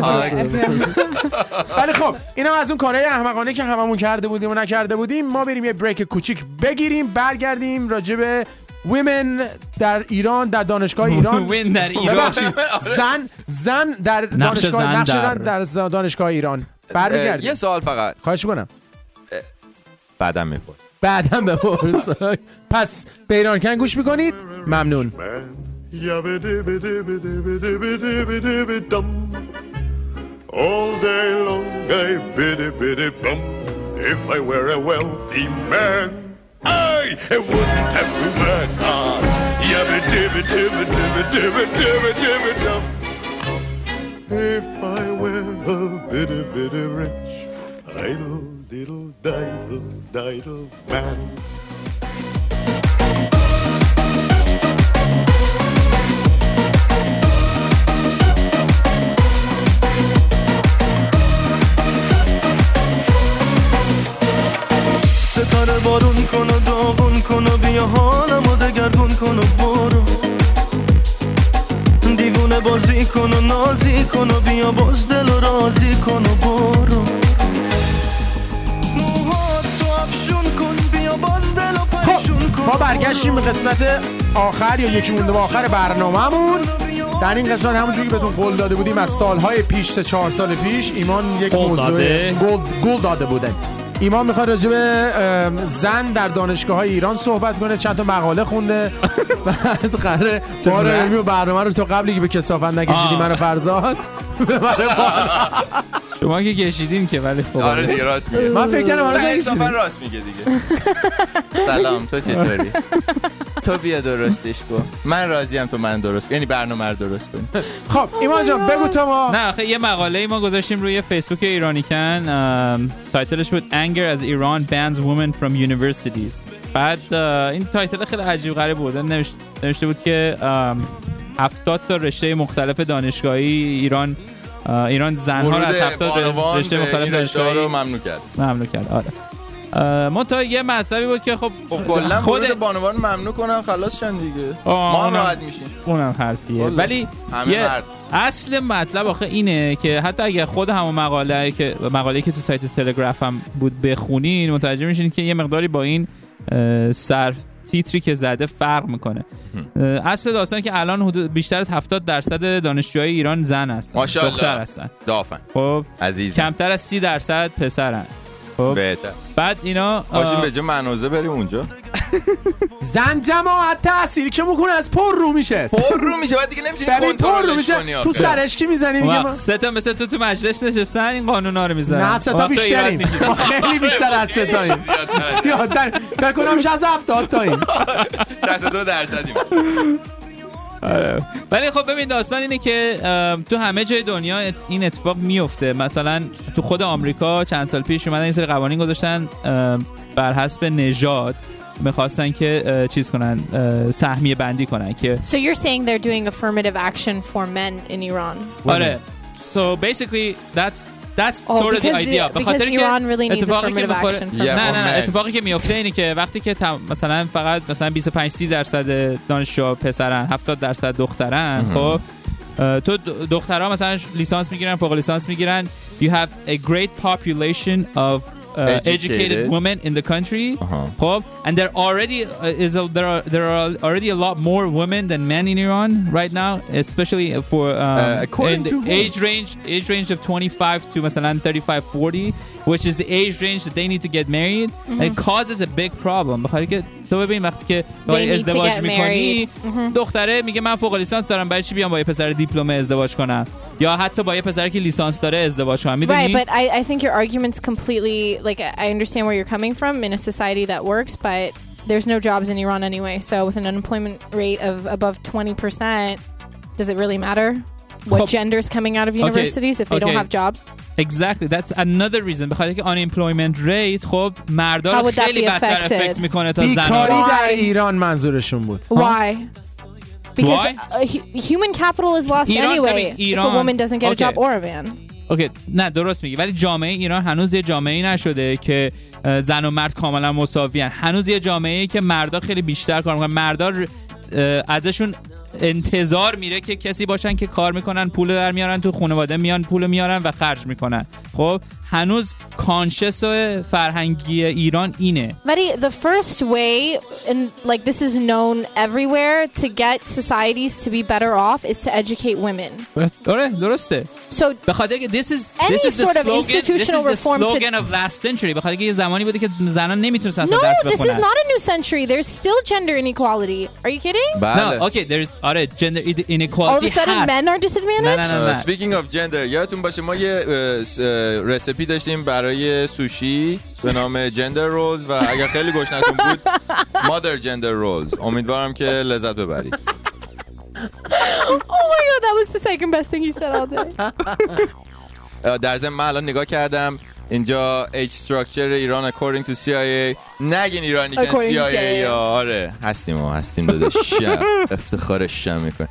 ولی خب اینا از اون کارهای احمقانه که هممون کرده بودیم و نکرده بودیم. ما بریم یه بریک کوچیک بگیریم برگردیم راجع به women در ایران در دانشگاه ایران. women در ایران. زن زن در دانشگاه نقش در دانشگاه ایران. برمیگردیم. یه سوال فقط. خواهش می‌کنم. بعدم میپرس. بعدم بپرس. پس به ایران کن گوش میکنید. ممنون. All day long I biddy biddy bum. If I were a wealthy man, I wouldn't have to work hard. Yabba dibba dibba dibba dibba dibba dibba dum. If I were a biddy biddy rich, idle diddle diddle diddle man. ستاره بارون کن و داغون کن و بیا حالمو دگرگون کن و برو دیوونه بازی کن و نازی کن و بیا باز دل و رازی کن و برو موهاتو افشون کن بیا باز دل و پریشون کن. ما برگشتیم به قسمت آخر یا یکی مونده به آخر برنامه‌مون. در این قسمت همونجوری که بهتون قول داده بودیم از سالهای پیش سه چهار سال پیش ایمان یک موضوع گل گل داده بوده. ایمان میخواد راجع به زن در دانشگاه‌های ایران صحبت کنه. چند تا مقاله خونده. بعد قراره بار علمی و برنامه رو تو قبلی که به کثافت نکشیدی من و فرزاد شما که کشیدین که ولی خب آره دیگه راست میگه. من فکر کنم آره انصافا راست میگه دیگه. سلام تو چطوری؟ تو بیا درستش کن. من راضیم تو من درست یعنی برنامه رو درست کنی. خب ایمان جان بگو تو ما. نه آخه یه مقاله ما گذاشتیم روی فیسبوک ایرانیکن تایتلش بود Anger as Iran bans women from universities. بعد این تایتل خیلی عجیب غریب بود. نوشته بود که هفتاد تا رشته مختلف دانشگاهی ایران ایران زنها رو از هفتاد رشته مختلف دانشگاهی رو ممنوع کرد. ممنوع کرد. آره. ما تا یه مطلبی بود که خب کلا خود بانوان ممنوع کنن خلاص شن دیگه. ما راحت میشیم. اونم حرفیه. ولی یه اصل مطلب آخه اینه که حتی اگه خود همون مقاله که مقاله‌ای که تو سایت تلگراف هم بود بخونین متوجه میشین که یه مقداری با این صرف تیتری که زده فرق میکنه. اصل داستان که الان حدود بیشتر از هفتاد درصد دانشجوهای ایران زن هستن. دختر هستن. دافن. خب عزیز. کمتر از سی درصد پسرن. خب بهتر. بعد اینا باشیم به جا منوزه بریم اونجا. زن جماعت تحصیل که میکنه از پر رو میشه پر رو میشه بعد دیگه نمیتونی کنترلش کنی. تو سرش کی میزنی میگه سه تا مثل تو تو مجلس نشستن این قانونا رو میذارن. نه سه تا بیشتریم خیلی بیشتر از سه تاییم زیادتر فکر کنم شصت هفتاد تاییم شصت و دو درصدیم. ولی خب ببین داستان اینه که تو همه جای دنیا این اتفاق میفته. مثلا تو خود آمریکا چند سال پیش اومدن این سری قوانین گذاشتن بر حسب نژاد میخواستن که چیز کنن سهمیه بندی کنن که So you're saying they're doing affirmative action for men in Iran. آره. So basically that's that's oh, sort of the idea. Because Iran really needs affirmative action. نه نه اتفاقی که میفته اینه که وقتی که مثلا فقط مثلا بیست و پنج سی درصد دانشجو پسرن هفتاد درصد دخترن خب تو دخترها مثلا لیسانس میگیرن فوق لیسانس میگیرن you have a great population of Uh, educated. educated women in the country uh-huh. and there already uh, is a, there are there are already a lot more women than men in Iran right now, especially for um, uh, in the age who? range age range of twenty-five to مثلا thirty-five forty, which is the age range that they need to get married. Mm-hmm. And it causes a big problem بخاطر که تو ببین وقتی که ازدواج میکنی mm-hmm. دختره میگه من فوق لیسانس دارم برای چی بیام با یه پسر دیپلم ازدواج کنم یا حتی با یه پسری که لیسانس داره ازدواج کنم میدونی. Right, but I I think your argument's completely like I understand where you're coming from in a society that works, but there's no jobs in Iran anyway. So with an unemployment rate of above twenty percent, does it really matter what oh. gender is coming out of universities okay. if they okay. don't have jobs? Exactly. That's another reason. بخاطر که unemployment rate خب مردا رو خیلی بدتر افکت میکنه تا زن‌ها. بیکاری در ایران منظورشون بود. Why? Because uh, human capital is lost ایران anyway if a woman doesn't get okay. a job or a man. اوکی نه درست میگی ولی جامعه ایران هنوز یه جامعه‌ای نشده که زن و مرد کاملا مساویان. هنوز یه جامعه‌ای که مردا خیلی بیشتر کار میکنن. مردا ازشون انتظار میره که کسی باشن که کار میکنن پول در میارن تو خانواده میان پول میارن و خرج میکنن. خب هنوز کانشس فرهنگی ایران اینه. ولی the first way and like this is known everywhere to get societies to be better off is to educate women. آره درسته. So بخاطر که this is any this is sort the of slogan, institutional this is the reform slogan to... of last century. بخاطر که یه زمانی بوده که زنان نمیتونستن اصلا درس بخونن. No, this is not a new century. There's still gender inequality. Are you kidding? No, okay, there's آره gender inequality. All of a sudden men are disadvantaged. No, no, no, no. Speaking of gender, یادتون باشه ما یه رسیپی داشتیم برای سوشی به نام جندر رولز و اگر خیلی گشنتون بود مادر جندر رولز. امیدوارم که لذت ببرید. Oh my god, that was the second best thing you said all day. در ضمن من الان نگاه کردم اینجا age structure ایران according to سی آی ای. نگین ایرانی که سی آی ای یا آره هستیم و هستیم داده شم افتخارش شم میکنه.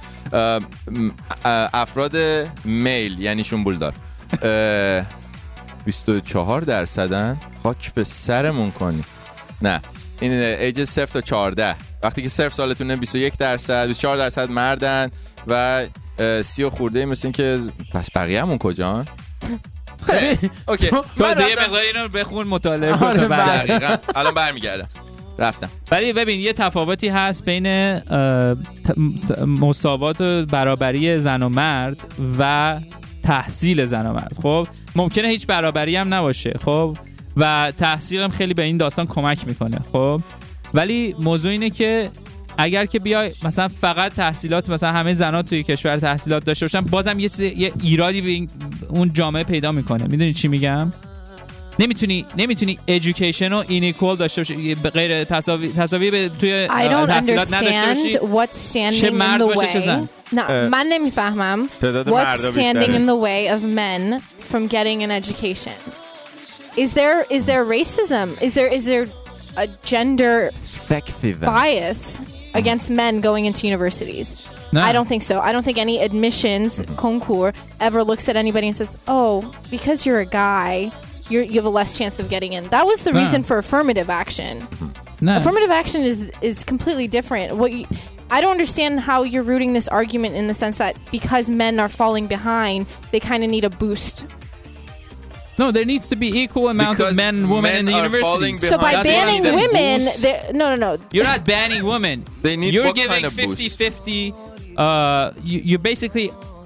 افراد میل یعنی شنبولدار بیست و چهار درصدن. خاک به سرمون کنی. نه این ایج صفر تا چهارده. وقتی که صفر سالتونه بیست و یک درصد بیست و چهار درصد مردن و سی و خورده مثل این که پس بقیه همون کجان؟ اوکی تو یه مقدار اینو بخون مطالعه کن. دقیقاً الان برمیگردم. رفتم. ولی ببین یه تفاوتی هست بین مساوات و برابری زن و مرد و تحصیل زن و مرد. خب ممکنه هیچ برابری هم نباشه خب و تحصیل هم خیلی به این داستان کمک میکنه خب ولی موضوع اینه که اگر که بیای مثلا فقط تحصیلات مثلا همه زنا توی کشور تحصیلات داشته باشن بازم یه چیز یه ایرادی به این اون جامعه پیدا میکنه. میدونی چی میگم؟ نمیتونی نمیتونی ایژوکیشن و اینیکوال داشته باشی به غیر تساوی تساوی به توی تحصیلات نداشته باشی. چه مرد باشه چه زن. نه من نمیفهمم what's standing in the way of men from getting an education. Is there is there racism? Is there is there a gender bias against men going into universities? No. I don't think so. I don't think any admissions concours ever looks at anybody and says, "Oh, because you're a guy, you're, you have a less chance of getting in." That was the no. reason for affirmative action. No. Affirmative action is is completely different. What you, I don't understand how you're rooting this argument in the sense that because men are falling behind, they kind of need a boost. No, there needs to be equal amount because of men and women men in the university. So by That's banning women, no, no, no. You're not banning women. They need You're what giving kind of fifty fifty. Uh, you, you're basically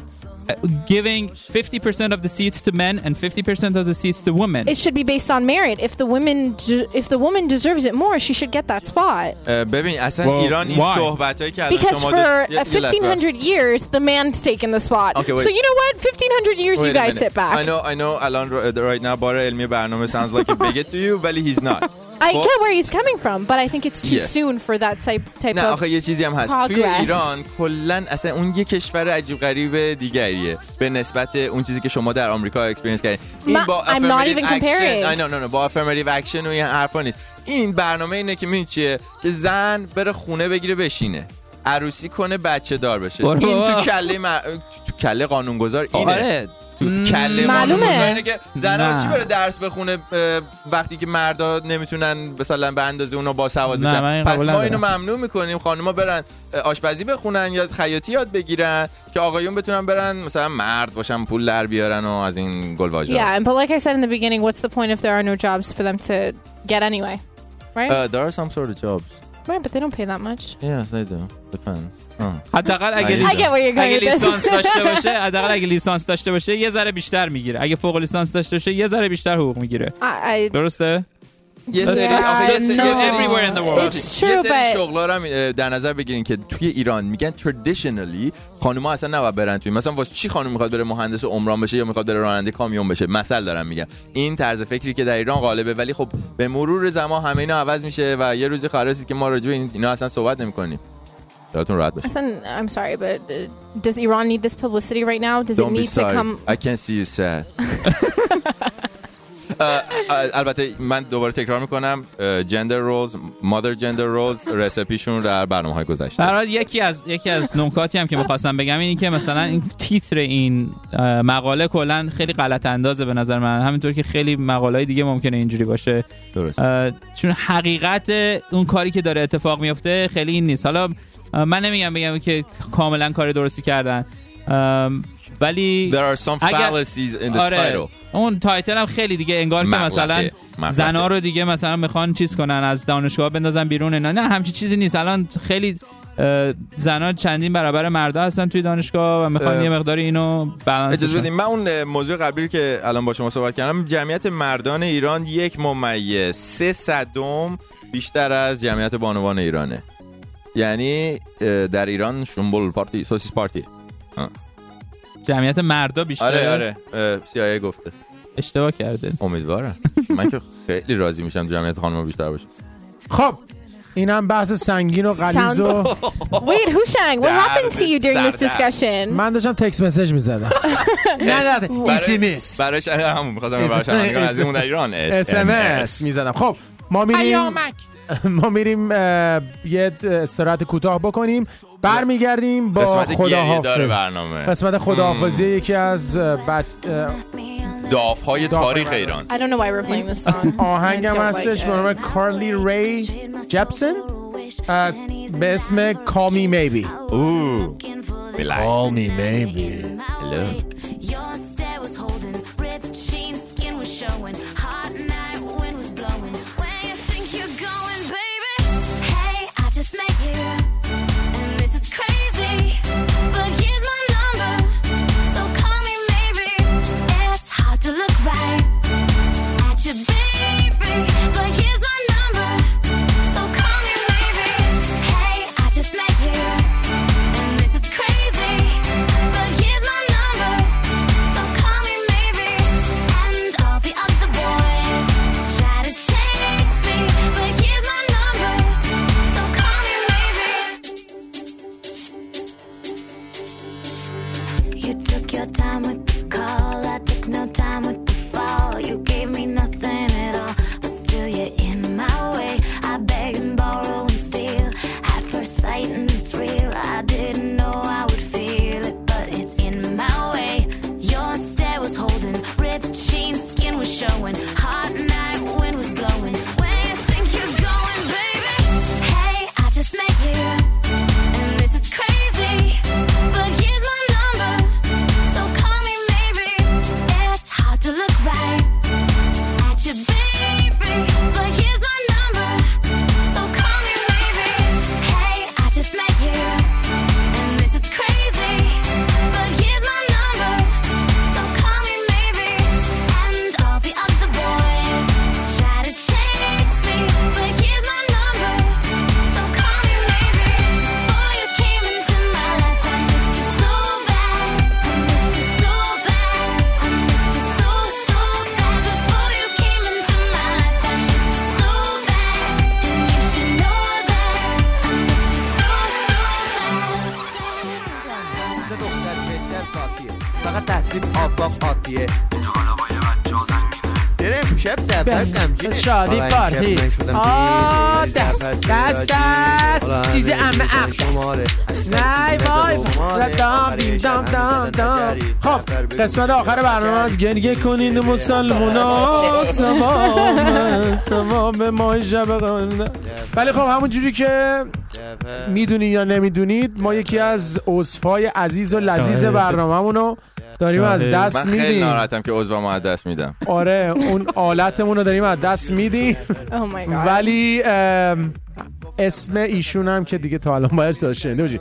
giving fifty percent of the seats to men and fifty percent of the seats to women. It should be based on merit. If the women de- if the woman deserves it more, she should get that spot. ببین اصلا ایران این صحبتایی که الان شما Because for fifteen hundred years the man's taken the spot. Okay, so you know what? fifteen hundred years wait you guys sit back. I know I know الان right now بار علمی برنامه sounds like a bigot to you ولی he's not. I get where he's coming from, but I think it's too yeah. soon for that type type نه, of آخه یه چیزی هم هست. توی ایران کلاً اصلا اون یه کشور عجیب غریب دیگریه به نسبت اون چیزی که شما در آمریکا اکسپریانس کردین. این با I'm not even comparing. I know no no با affirmative action و این حرفا نیست. این برنامه اینه که می‌بینی چیه که زن بره خونه بگیره بشینه. عروسی کنه بچه دار بشه. این تو کله مر... تو کله قانونگذار اینه. آره. تو کله معلومه اینه که زن‌ها چی بره درس بخونه وقتی که مردا نمیتونن مثلا به اندازه اونا باسواد بشن. پس ما اینو ممنوع میکنیم خانوما برن آشپزی بخونن یا خیاطی یاد بگیرن که آقایون بتونن برن مثلا مرد باشن پول در بیارن و از این گلواژا. Yeah, but like I said in the beginning, what's the point if there are no jobs for them to get anyway? Right? Uh, there are some sort of jobs. Right, but they don't pay that much. Yes, they do. Depends. حداقل اگه اگه لیسانس داشته باشه حداقل اگه لیسانس داشته باشه یه ذره بیشتر میگیره. اگه فوق لیسانس داشته باشه یه ذره بیشتر حقوق میگیره. درسته؟ یه سری everywhere in the world. It's true, but شغلا رو در نظر بگیرین که توی ایران میگن traditionally خانوما اصلا نباید برن توی. مثلا واسه چی خانم میخواد بره مهندس عمران بشه یا میخواد بره راننده کامیون بشه؟ مثلا دارم میگم این طرز فکری که در ایران غالبه ولی خب به مرور زمان همه اینا عوض میشه و یه روزی قراره که ما راجع به اینا اصلا صحبت نمی‌کنیم. I'm sorry, but uh, does Iran need this publicity right now? Does Don't it need to come? I can't see you sad. البته من دوباره تکرار میکنم جندر رولز مادر جندر رولز رسپیشون در برنامه‌های گذشته. در حال یکی از یکی از نکاتی هم که می‌خواستم بگم اینه که مثلا این تیتر این مقاله کلا خیلی غلط اندازه به نظر من، همینطور که خیلی مقاله‌های دیگه ممکنه اینجوری باشه. درست. چون حقیقت اون کاری که داره اتفاق میفته خیلی این نیست. حالا من نمیگم بگم که کاملا کار درستی کردن ولی there are some fallacies in the آره title. اون تایتل هم خیلی دیگه انگار که مثلا زنا رو دیگه مثلا میخوان چیز کنن از دانشگاه بندازن بیرون. نه نه همچین چیزی نیست. الان خیلی زنا چندین برابر مردا هستن توی دانشگاه و میخوان یه مقداری اینو بالانس. اجازه بدید من اون موضوع قبلی که الان با شما صحبت کردم، جمعیت مردان ایران یک ممیز سه صدم بیشتر از جمعیت بانوان ایرانه. یعنی در ایران شنبول پارتی سوسیس پارتی جمعیت مردا بیشتر. آره آره سی آی ای گفته. اشتباه کرده. امیدوارم. من که خیلی راضی میشم جمعیت خانم‌ها بیشتر باشه. خب اینم بحث سنگین و غلیظ و Wait, Hushang, what happened to you during this discussion? من داشتم تکست مسیج می‌زدم. نه نه ایسی میس. براش همون می‌خواستم براش همون از اون در ایران اس ام اس می‌زدم. خب ما می‌ریم ما میریم یه استراحت کوتاه بکنیم، برمیگردیم با خداحافظی. قسمت خداحافظی یکی از بد داف‌های تاریخ ایران. I don't know why we're playing this song. آهنگم هستش به نام کارلی ری جپسون به اسم Call Me Maybe. Ooh. Call Me Maybe. Hello. آتیه درم شب دفت غمجینه شادی پارتی آه دست دست دست چیزی امه اخت نه وای دام دیم دام دام دام. خب قسمت آخر برنامه از گریه کنید مسلمونا سمام سمام ماه شب قانه. ولی خب همون جوری که میدونید یا نمیدونید ما یکی از عضوهای عزیز و لذیذ برنامه‌مونو داریم از دست میدیم. من خیلی ناراحتم که عضوامو از دست میدم. آره اون آلتمون رو داریم از دست میدیم. ولی اسم ایشون هم که دیگه تا الان باید داشته نمیشه.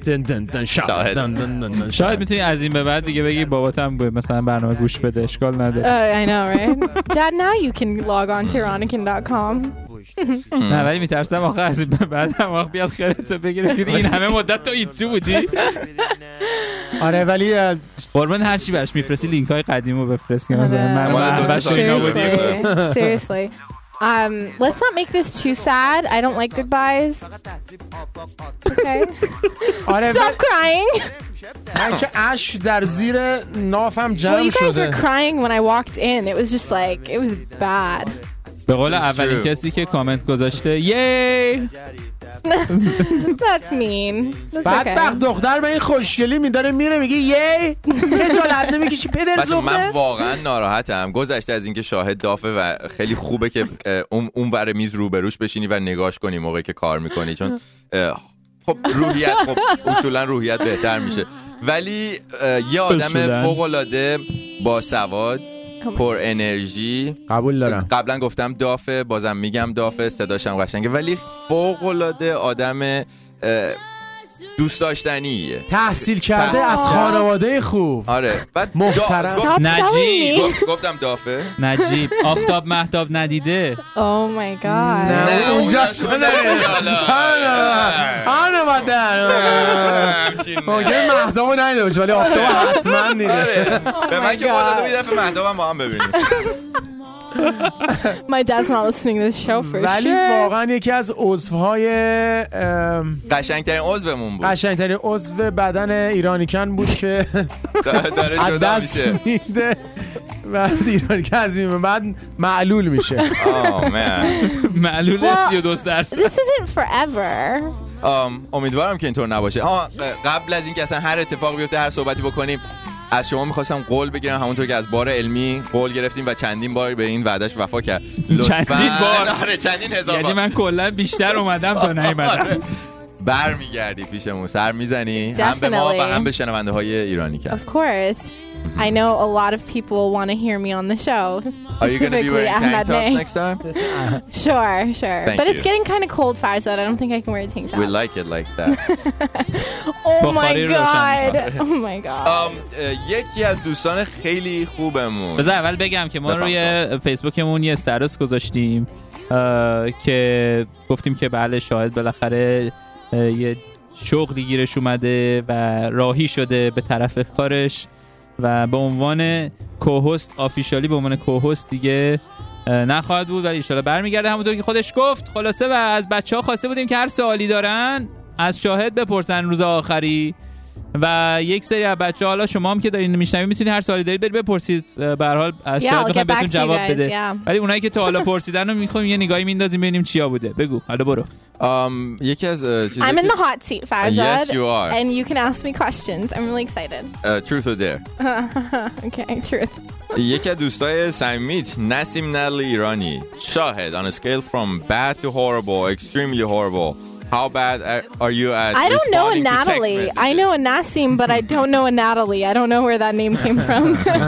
شاید میتونی از این به بعد دیگه بگی باباتم مثلا برنامه گوش بده اشکال نداره. I know right. Dad, now you can log on to ironican dot com. نه ولی میترسم آخه از این به بعد هم آخه بیاد خیرتو بگیره که این همه مدت تو این تو بودی. آره ولی قربان هر چی برش میفرستی لینک های قدیمو بفرست که مثلا من اولش اینا بودیم. Seriously. Um, let's not make this too sad. I don't like goodbyes. Okay. Stop crying. من که اش در زیر نافم جمع شده. Well, you guys were crying when I walked in. It was just like it was bad. به قول اولین کسی که کامنت گذاشته یی That's mean. بدبخت دختر به این خوشگلی میداره میره میگه یی یه جالت نمیکشی پدر زوبه. من واقعا ناراحتم گذشته از اینکه شاهد دافه و خیلی خوبه که اون اون ور میز روبروش بشینی و نگاش کنی موقعی که کار میکنی چون خب روحیت خب اصولا روحیت بهتر میشه ولی یه آدم فوق العاده با سواد پر انرژی قبول دارم. قبلا گفتم دافه بازم میگم دافه صداشم قشنگه ولی فوق العاده آدم دوست داشتنیه تحصیل کرده از خانواده خوب آره بعد محترم نجیب گفتم دافه نجیب آفتاب مهتاب ندیده Oh my god نه اونجا شده آنو مادر مگه مهتابو ندیده باشه ولی آفتاب حتما دیده. به من که قول میده به مهتابم با هم ببینیم. My dad's not listening to this show for sure. ولی واقعا یکی از عضوهای قشنگترین عضومون بود. قشنگترین عضو بدن ایرانیکن بود که داره جدا میشه میده و ایرانیکن از این بعد معلول میشه. آه من معلول سی و دو درصد. This isn't forever. امیدوارم که اینطور نباشه. قبل از اینکه اصلا هر اتفاقی بیفته هر صحبتی بکنیم از شما میخواستم قول بگیرم همونطور که از بار علمی قول گرفتیم و چندین بار به این وعدهش وفا کرد. چندین بار آره چندین هزار بار. یعنی من کلا بیشتر اومدم تا نیومدم. برمیگردی پیشمون سر میزنی هم به ما و هم به شنونده های ایرانی که. Of course. I know a lot of people want to hear me on the show. Are you going to be wearing tank tops next time? Sure, sure. Thank but you. it's getting kind of cold, Farzad. I don't think I can wear a tank top. We like it like that. Oh my god. Oh my god. um, یکی از دوستان خیلی خوبمون. بذار اول بگم که ما روی فیسبوکمون یه استرس گذاشتیم که گفتیم که بله شاهد بالاخره یه شغلی گیرش اومده و راهی شده به طرف کارش و به عنوان کوهست آفیشالی به عنوان کوهست دیگه نخواهد بود ولی ان شاءالله برمیگرده همونطور که خودش گفت. خلاصه و از بچه‌ها خواسته بودیم که هر سوالی دارن از شاهد بپرسن روز آخری و یک سری از بچه‌ها حالا شما هم که دارین میشنوید میتونید هر سوالی دارید برید بپرسید به هر حال از شاهد میخوایم بهتون جواب بده yeah. ولی اونایی که تا حالا پرسیدن رو میخوایم یه نگاهی میندازیم ببینیم چیا بوده. بگو حالا برو. um, یکی از uh, I'm in the hot seat Farzad. Yes you are. And you can ask me questions. I'm really excited. uh, Truth or dare. Okay, truth. یکی از دوستای صمیمیت نسیم نل ایرانی شاهد on a scale from bad to horrible extremely horrible how bad are, are you at I don't know a responding to text Natalie. messages? I know a Nassim but I don't know a Natalie. I don't know where that name came from.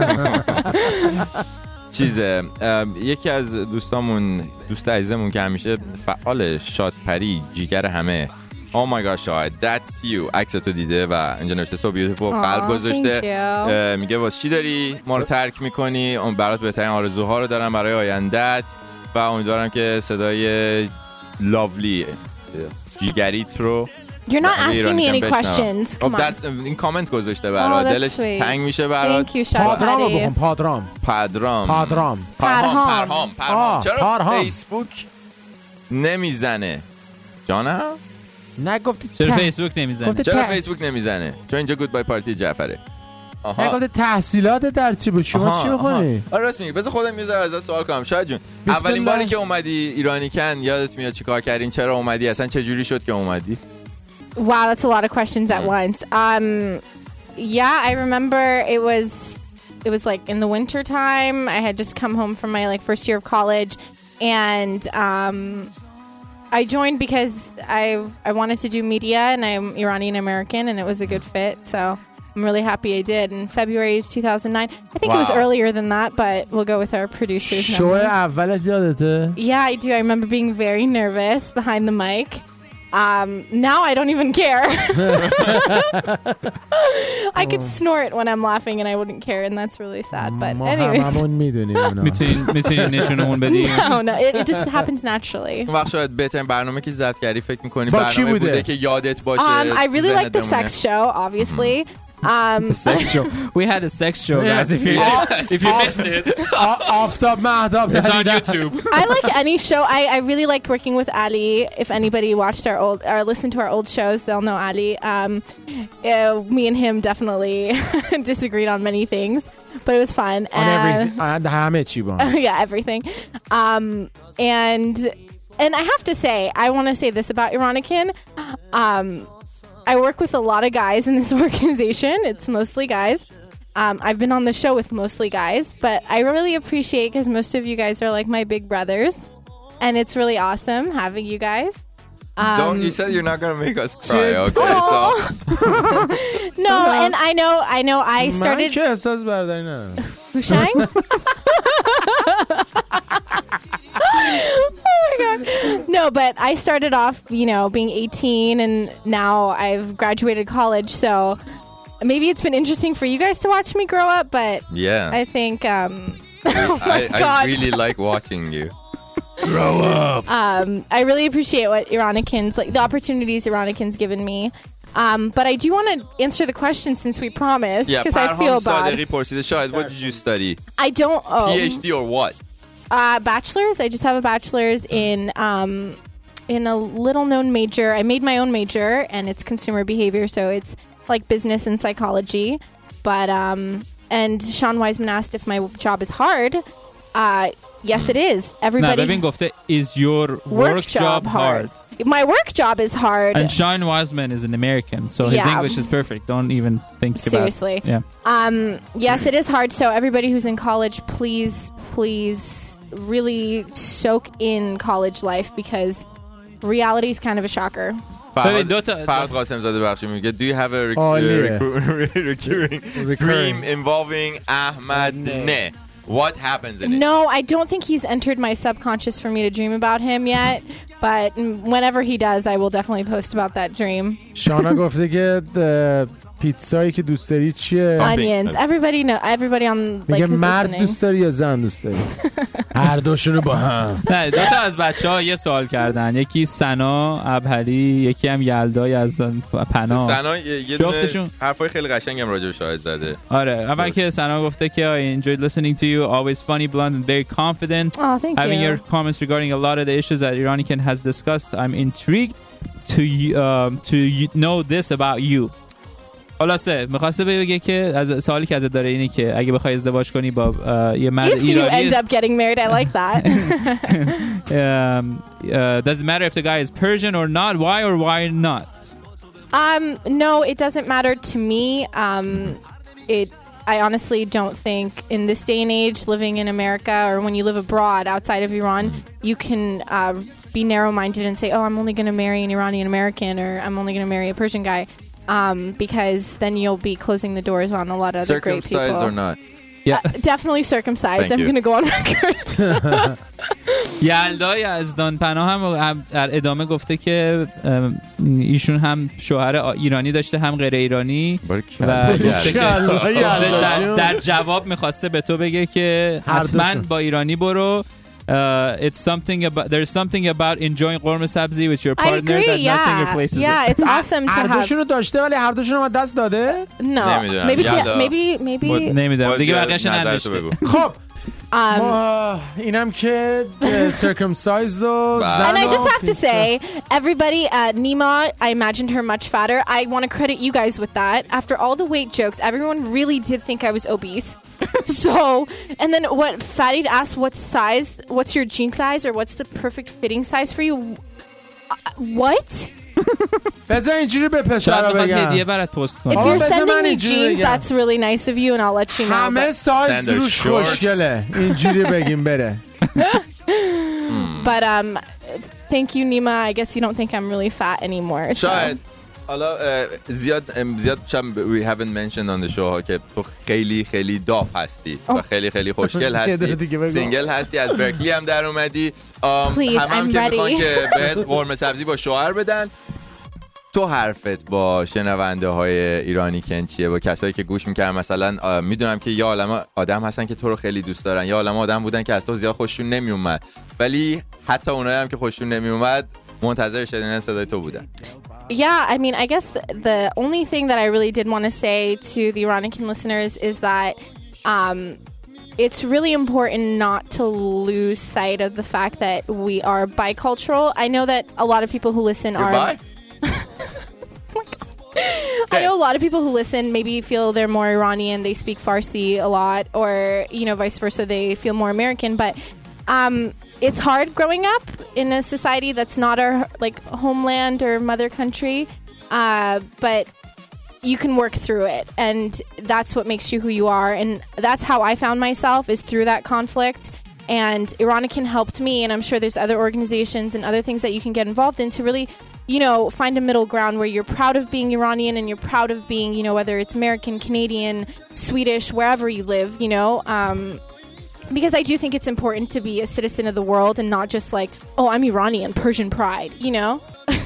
چیزه یکی از دوستامون دوست عزیزمون که همیشه فعال شادپری جیگر همه Oh my gosh شاهد that's you عکس تو دیده و اینجا نوشته so beautiful قلب گذاشته میگه واسه چی داری ما رو ترک میکنی اون برات بهترین آرزوها رو دارم برای آیندت و امیدوارم که صدای lovely جیگریت رو You're not asking me any questions. Come on. این کامنت گذاشته برات دلش تنگ میشه برات. پادرام بگم پادرام پادرام پادرام پرهام پرهام چرا فیسبوک نمیزنه جانم نگفتی چرا فیسبوک نمیزنه چرا فیسبوک نمیزنه چون اینجا گودبای پارتی جعفره نگفته تحصیلات در چی بود؟ شما چی می‌خونی؟ آره راست میگی. بذار خودم یه ذره ازت سوال کنم. شاید جون اولین باری که اومدی ایرانیکن یادت میاد چیکار کردین؟ چرا اومدی؟ اصلا چه جوری شد که اومدی؟ Wow, that's a lot of questions at once. Um, yeah, I remember it was it was like in the winter time. I had just come home from my like first year of college, and um, I joined because I I wanted to do media, and I'm Iranian American, and it was a good fit. So I'm really happy I did. In February two thousand nine, I think wow. it was earlier than that, but we'll go with our producers. Show اولت یادته؟ Yeah, I do. I remember being very nervous behind the mic. Um, now I don't even care. I could snort when I'm laughing and I wouldn't care, and that's really sad. But anyways. No, no, it, it just happens naturally. وقت شاید بهترین برنامه که ضبط کردی فکر می‌کنی برنامه بوده که یادت باشه. Um, I really like the sex show, obviously. Um, the sex show. We had a sex show, guys. If you if you missed it, Aftab Mahdab. It's on YouTube. I like any show. I, I really liked working with Ali. If anybody watched our old or listened to our old shows, they'll know Ali. Um, uh, me and him definitely disagreed on many things, but it was fun. On and, everything. And uh, yeah, everything. Um, and and I have to say, I want to say this about Iranican. Um. I work with a lot of guys in this organization. It's mostly guys. Um, I've been on the show with mostly guys, but I really appreciate because most of you guys are like my big brothers, and it's really awesome having you guys. Um, Don't you said you're not gonna make us cry, okay? So. No, and I know, I know. I started. Hushang? Oh my god. No, but I started off, you know, being eighteen, and now I've graduated college, so maybe it's been interesting for you guys to watch me grow up, but yeah, I think um oh my I, god. I really like watching you grow up. Um I really appreciate what Iranikans, like the opportunities Iranikans given me. Um, but I do want to answer the question since we promised, because yeah, I feel bad. What did you study? I don't oh. PhD or what? Uh, bachelor's. I just have a bachelor's in um, in a little known major. I made my own major, and it's consumer behavior, so it's like business and psychology. But um, and Sean Wiseman asked if my job is hard. Uh, yes, it is. Everybody. No, is your work, work job hard? My work job is hard. And Sean Wiseman is an American, so his yeah. English is perfect. Don't even think about it. Seriously. Yeah. Um, yes, it is hard. So everybody who's in college, please, please. really soak in college life because reality is kind of a shocker. Farhad Qasemzadeh بخشی میگه Do you have a recurring dream involving Ahmad Ne? What happens in it? No, I don't think he's entered my subconscious for me to dream about him yet, but whenever he does, I will definitely post about that dream. شانا گفته که پیتزایی که دوست داری چیه؟ Onions. Everybody know. Everybody on like میگه مرد دوست داری یا زن دوست داری؟ هر دوشونو با هم. نه، دو تا از بچه‌ها یه سوال کردن. یکی سنا ابهری، یکی هم یلدا یزدان پناه. سنا یه دونه حرفای خیلی قشنگم راجع به شاهد زده. آره، اول که سنا گفته که I enjoyed listening to you, always funny, blunt and very confident. Oh, thank Having you. your comments regarding a lot of the issues that Iranican has discussed, I'm intrigued to um, to know this about you. خلاصه می‌خواسته بگه که از سوالی که ازت داره اینه که اگه بخوای ازدواج کنی با یه مرد ایرانی If you end up getting married, I like that. um, uh, does it matter if the guy is Persian or not? Why or why not? Um, no, it doesn't matter to me. Um, it I honestly don't think in this day and age, living in America or when you live abroad outside of Iran, you can uh, be narrow-minded and say, oh, I'm only going to marry an Iranian American or I'm only going to marry a Persian guy. Um, because then you'll be closing the doors on a lot of other great people. Circumcised or not? Yeah. Uh, definitely circumcised. Thank I'm going to go on record. یلدا یزدان پناه هم در ادامه گفته که ایشون هم شوهر ایرانی داشته هم غیر ایرانی و در, در جواب میخواسته به تو بگه که حتما با ایرانی برو. Uh, it's something about there's something about enjoying قرمه سبزی with your partner agree, that yeah. nothing replaces yeah, it. it's awesome to have. هر دوشونو داشته ولی هر دوشونو دست داده؟ No. maybe she, maybe maybe نمیدونم دیگه بقیه‌اش ننوشته. خب Um, اینم که circumcised و and I just have to say, everybody at Nima, I imagined her much fatter. I want to credit you guys with that. After all the weight jokes, everyone really did think I was obese. So, and then what Farid asked, what size, what's your jean size, or what's the perfect fitting size for you? Uh, what? بذار اینجوری به پسرا بگم. هدیه برات پست کنم. If you're sending me jeans, that's really nice of you, and I'll let you know. همه سایز روش خوشگله. اینجوری بگیم بره. But um, thank you, Nima. I guess you don't think I'm really fat anymore. شاید. حالا زیاد زیاد چم we haven't mentioned on the show که تو خیلی خیلی داف هستی و خیلی خیلی خوشگل هستی. سینگل هستی، از برکلی هم در اومدی. همه هم که میخوان که بهت قرمه سبزی با شوهر بدن. تو حرفت با شنونده های ایرانی کن چیه؟ با کسایی که گوش میکنن مثلا میدونم که یا عالمه آدم هستن که تو رو خیلی دوست دارن، یا عالمه آدم بودن که از تو زیاد خوششون نمیومد، ولی حتی اونایی هم که خوششون نمیومد منتظر شنیدن صدای تو بودن. Yeah, I mean, I guess the only thing that I really did want to say to the Ironican listeners is that um, it's really important not to lose sight of the fact that we are bicultural. I know that a lot of people who listen You're are... Bi? I know a lot of people who listen maybe feel they're more Iranian, they speak Farsi a lot, or, you know, vice versa, they feel more American, but um, it's hard growing up in a society that's not our, like, homeland or mother country, uh, but you can work through it, and that's what makes you who you are, and that's how I found myself, is through that conflict. And Ironican helped me, and I'm sure there's other organizations and other things that you can get involved in to really, you know, find a middle ground where you're proud of being Iranian and you're proud of being, you know, whether it's American, Canadian, Swedish, wherever you live, you know, um, because I do think it's important to be a citizen of the world and not just like, oh, I'm Iranian, Persian pride, you know?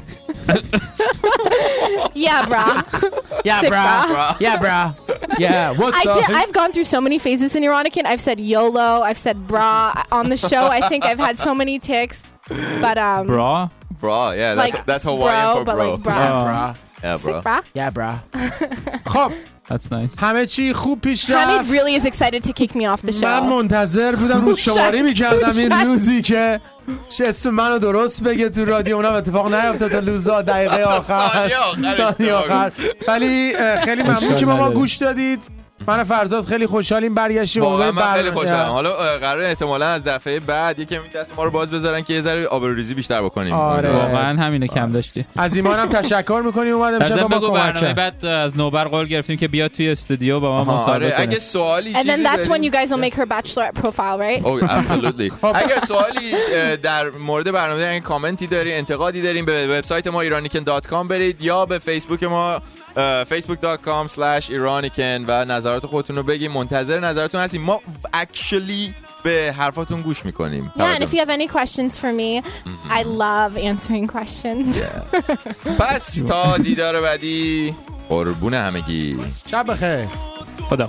Yeah, brah. Yeah, Sick, brah. brah. Yeah, brah. Yeah, what's I up? did, I've gone through so many phases in Ironican. I've said YOLO. I've said brah. On the show, I think I've had so many ticks. But, um... Bra? Bra, yeah. That's, like that's Hawaiian bro, for bro. But like bra. Yeah, brah. Yeah, Sick, bro. brah. Yeah, brah. خب That's nice. همه چی خوب پیش Hamid رفت. really is excited to kick me off the show. من منتظر بودم روز شماری میکردم این روزی که اسم منو درست بگه تو رادیو. اونم اتفاق نیفتاد تا لوزا دقیقه آخر ثانیه آخر. ولی خیلی ممنون که با ما گوش دادید. من و فرزاد خیلی خوشحالیم برگشتیم. واقعا من خیلی خوشحالم. حالا قراره احتمالاً از دفعه بعد یکی می دست ما رو باز بذارن که یه ذره آبروریزی بیشتر بکنیم. آره. واقعا همینو کم داشتی. از ایمانم تشکر می‌کنیم اومد امشب با ما کمک کرد. بعد از نوبر قول گرفتیم که بیاد توی استودیو با ما مصاحبه کنه. اگه سوالی And then that's when you guys will make her bachelorette profile, right? Oh, absolutely. اگر سوالی در مورد برنامه دارین، کامنتی دارین، انتقادی دارین، به وبسایت ما iranican dot com برید یا به فیسبوک ما facebook dot com slash iranican و نظرات خودتون رو بگید. منتظر نظراتون هستیم. ما actually به حرفاتون گوش میکنیم. Yeah, and if you have any questions for me, I love answering questions. پس تا دیدار بعدی، قربون همگی. شب بخیر. خدا.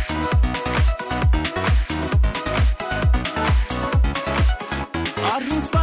هر روز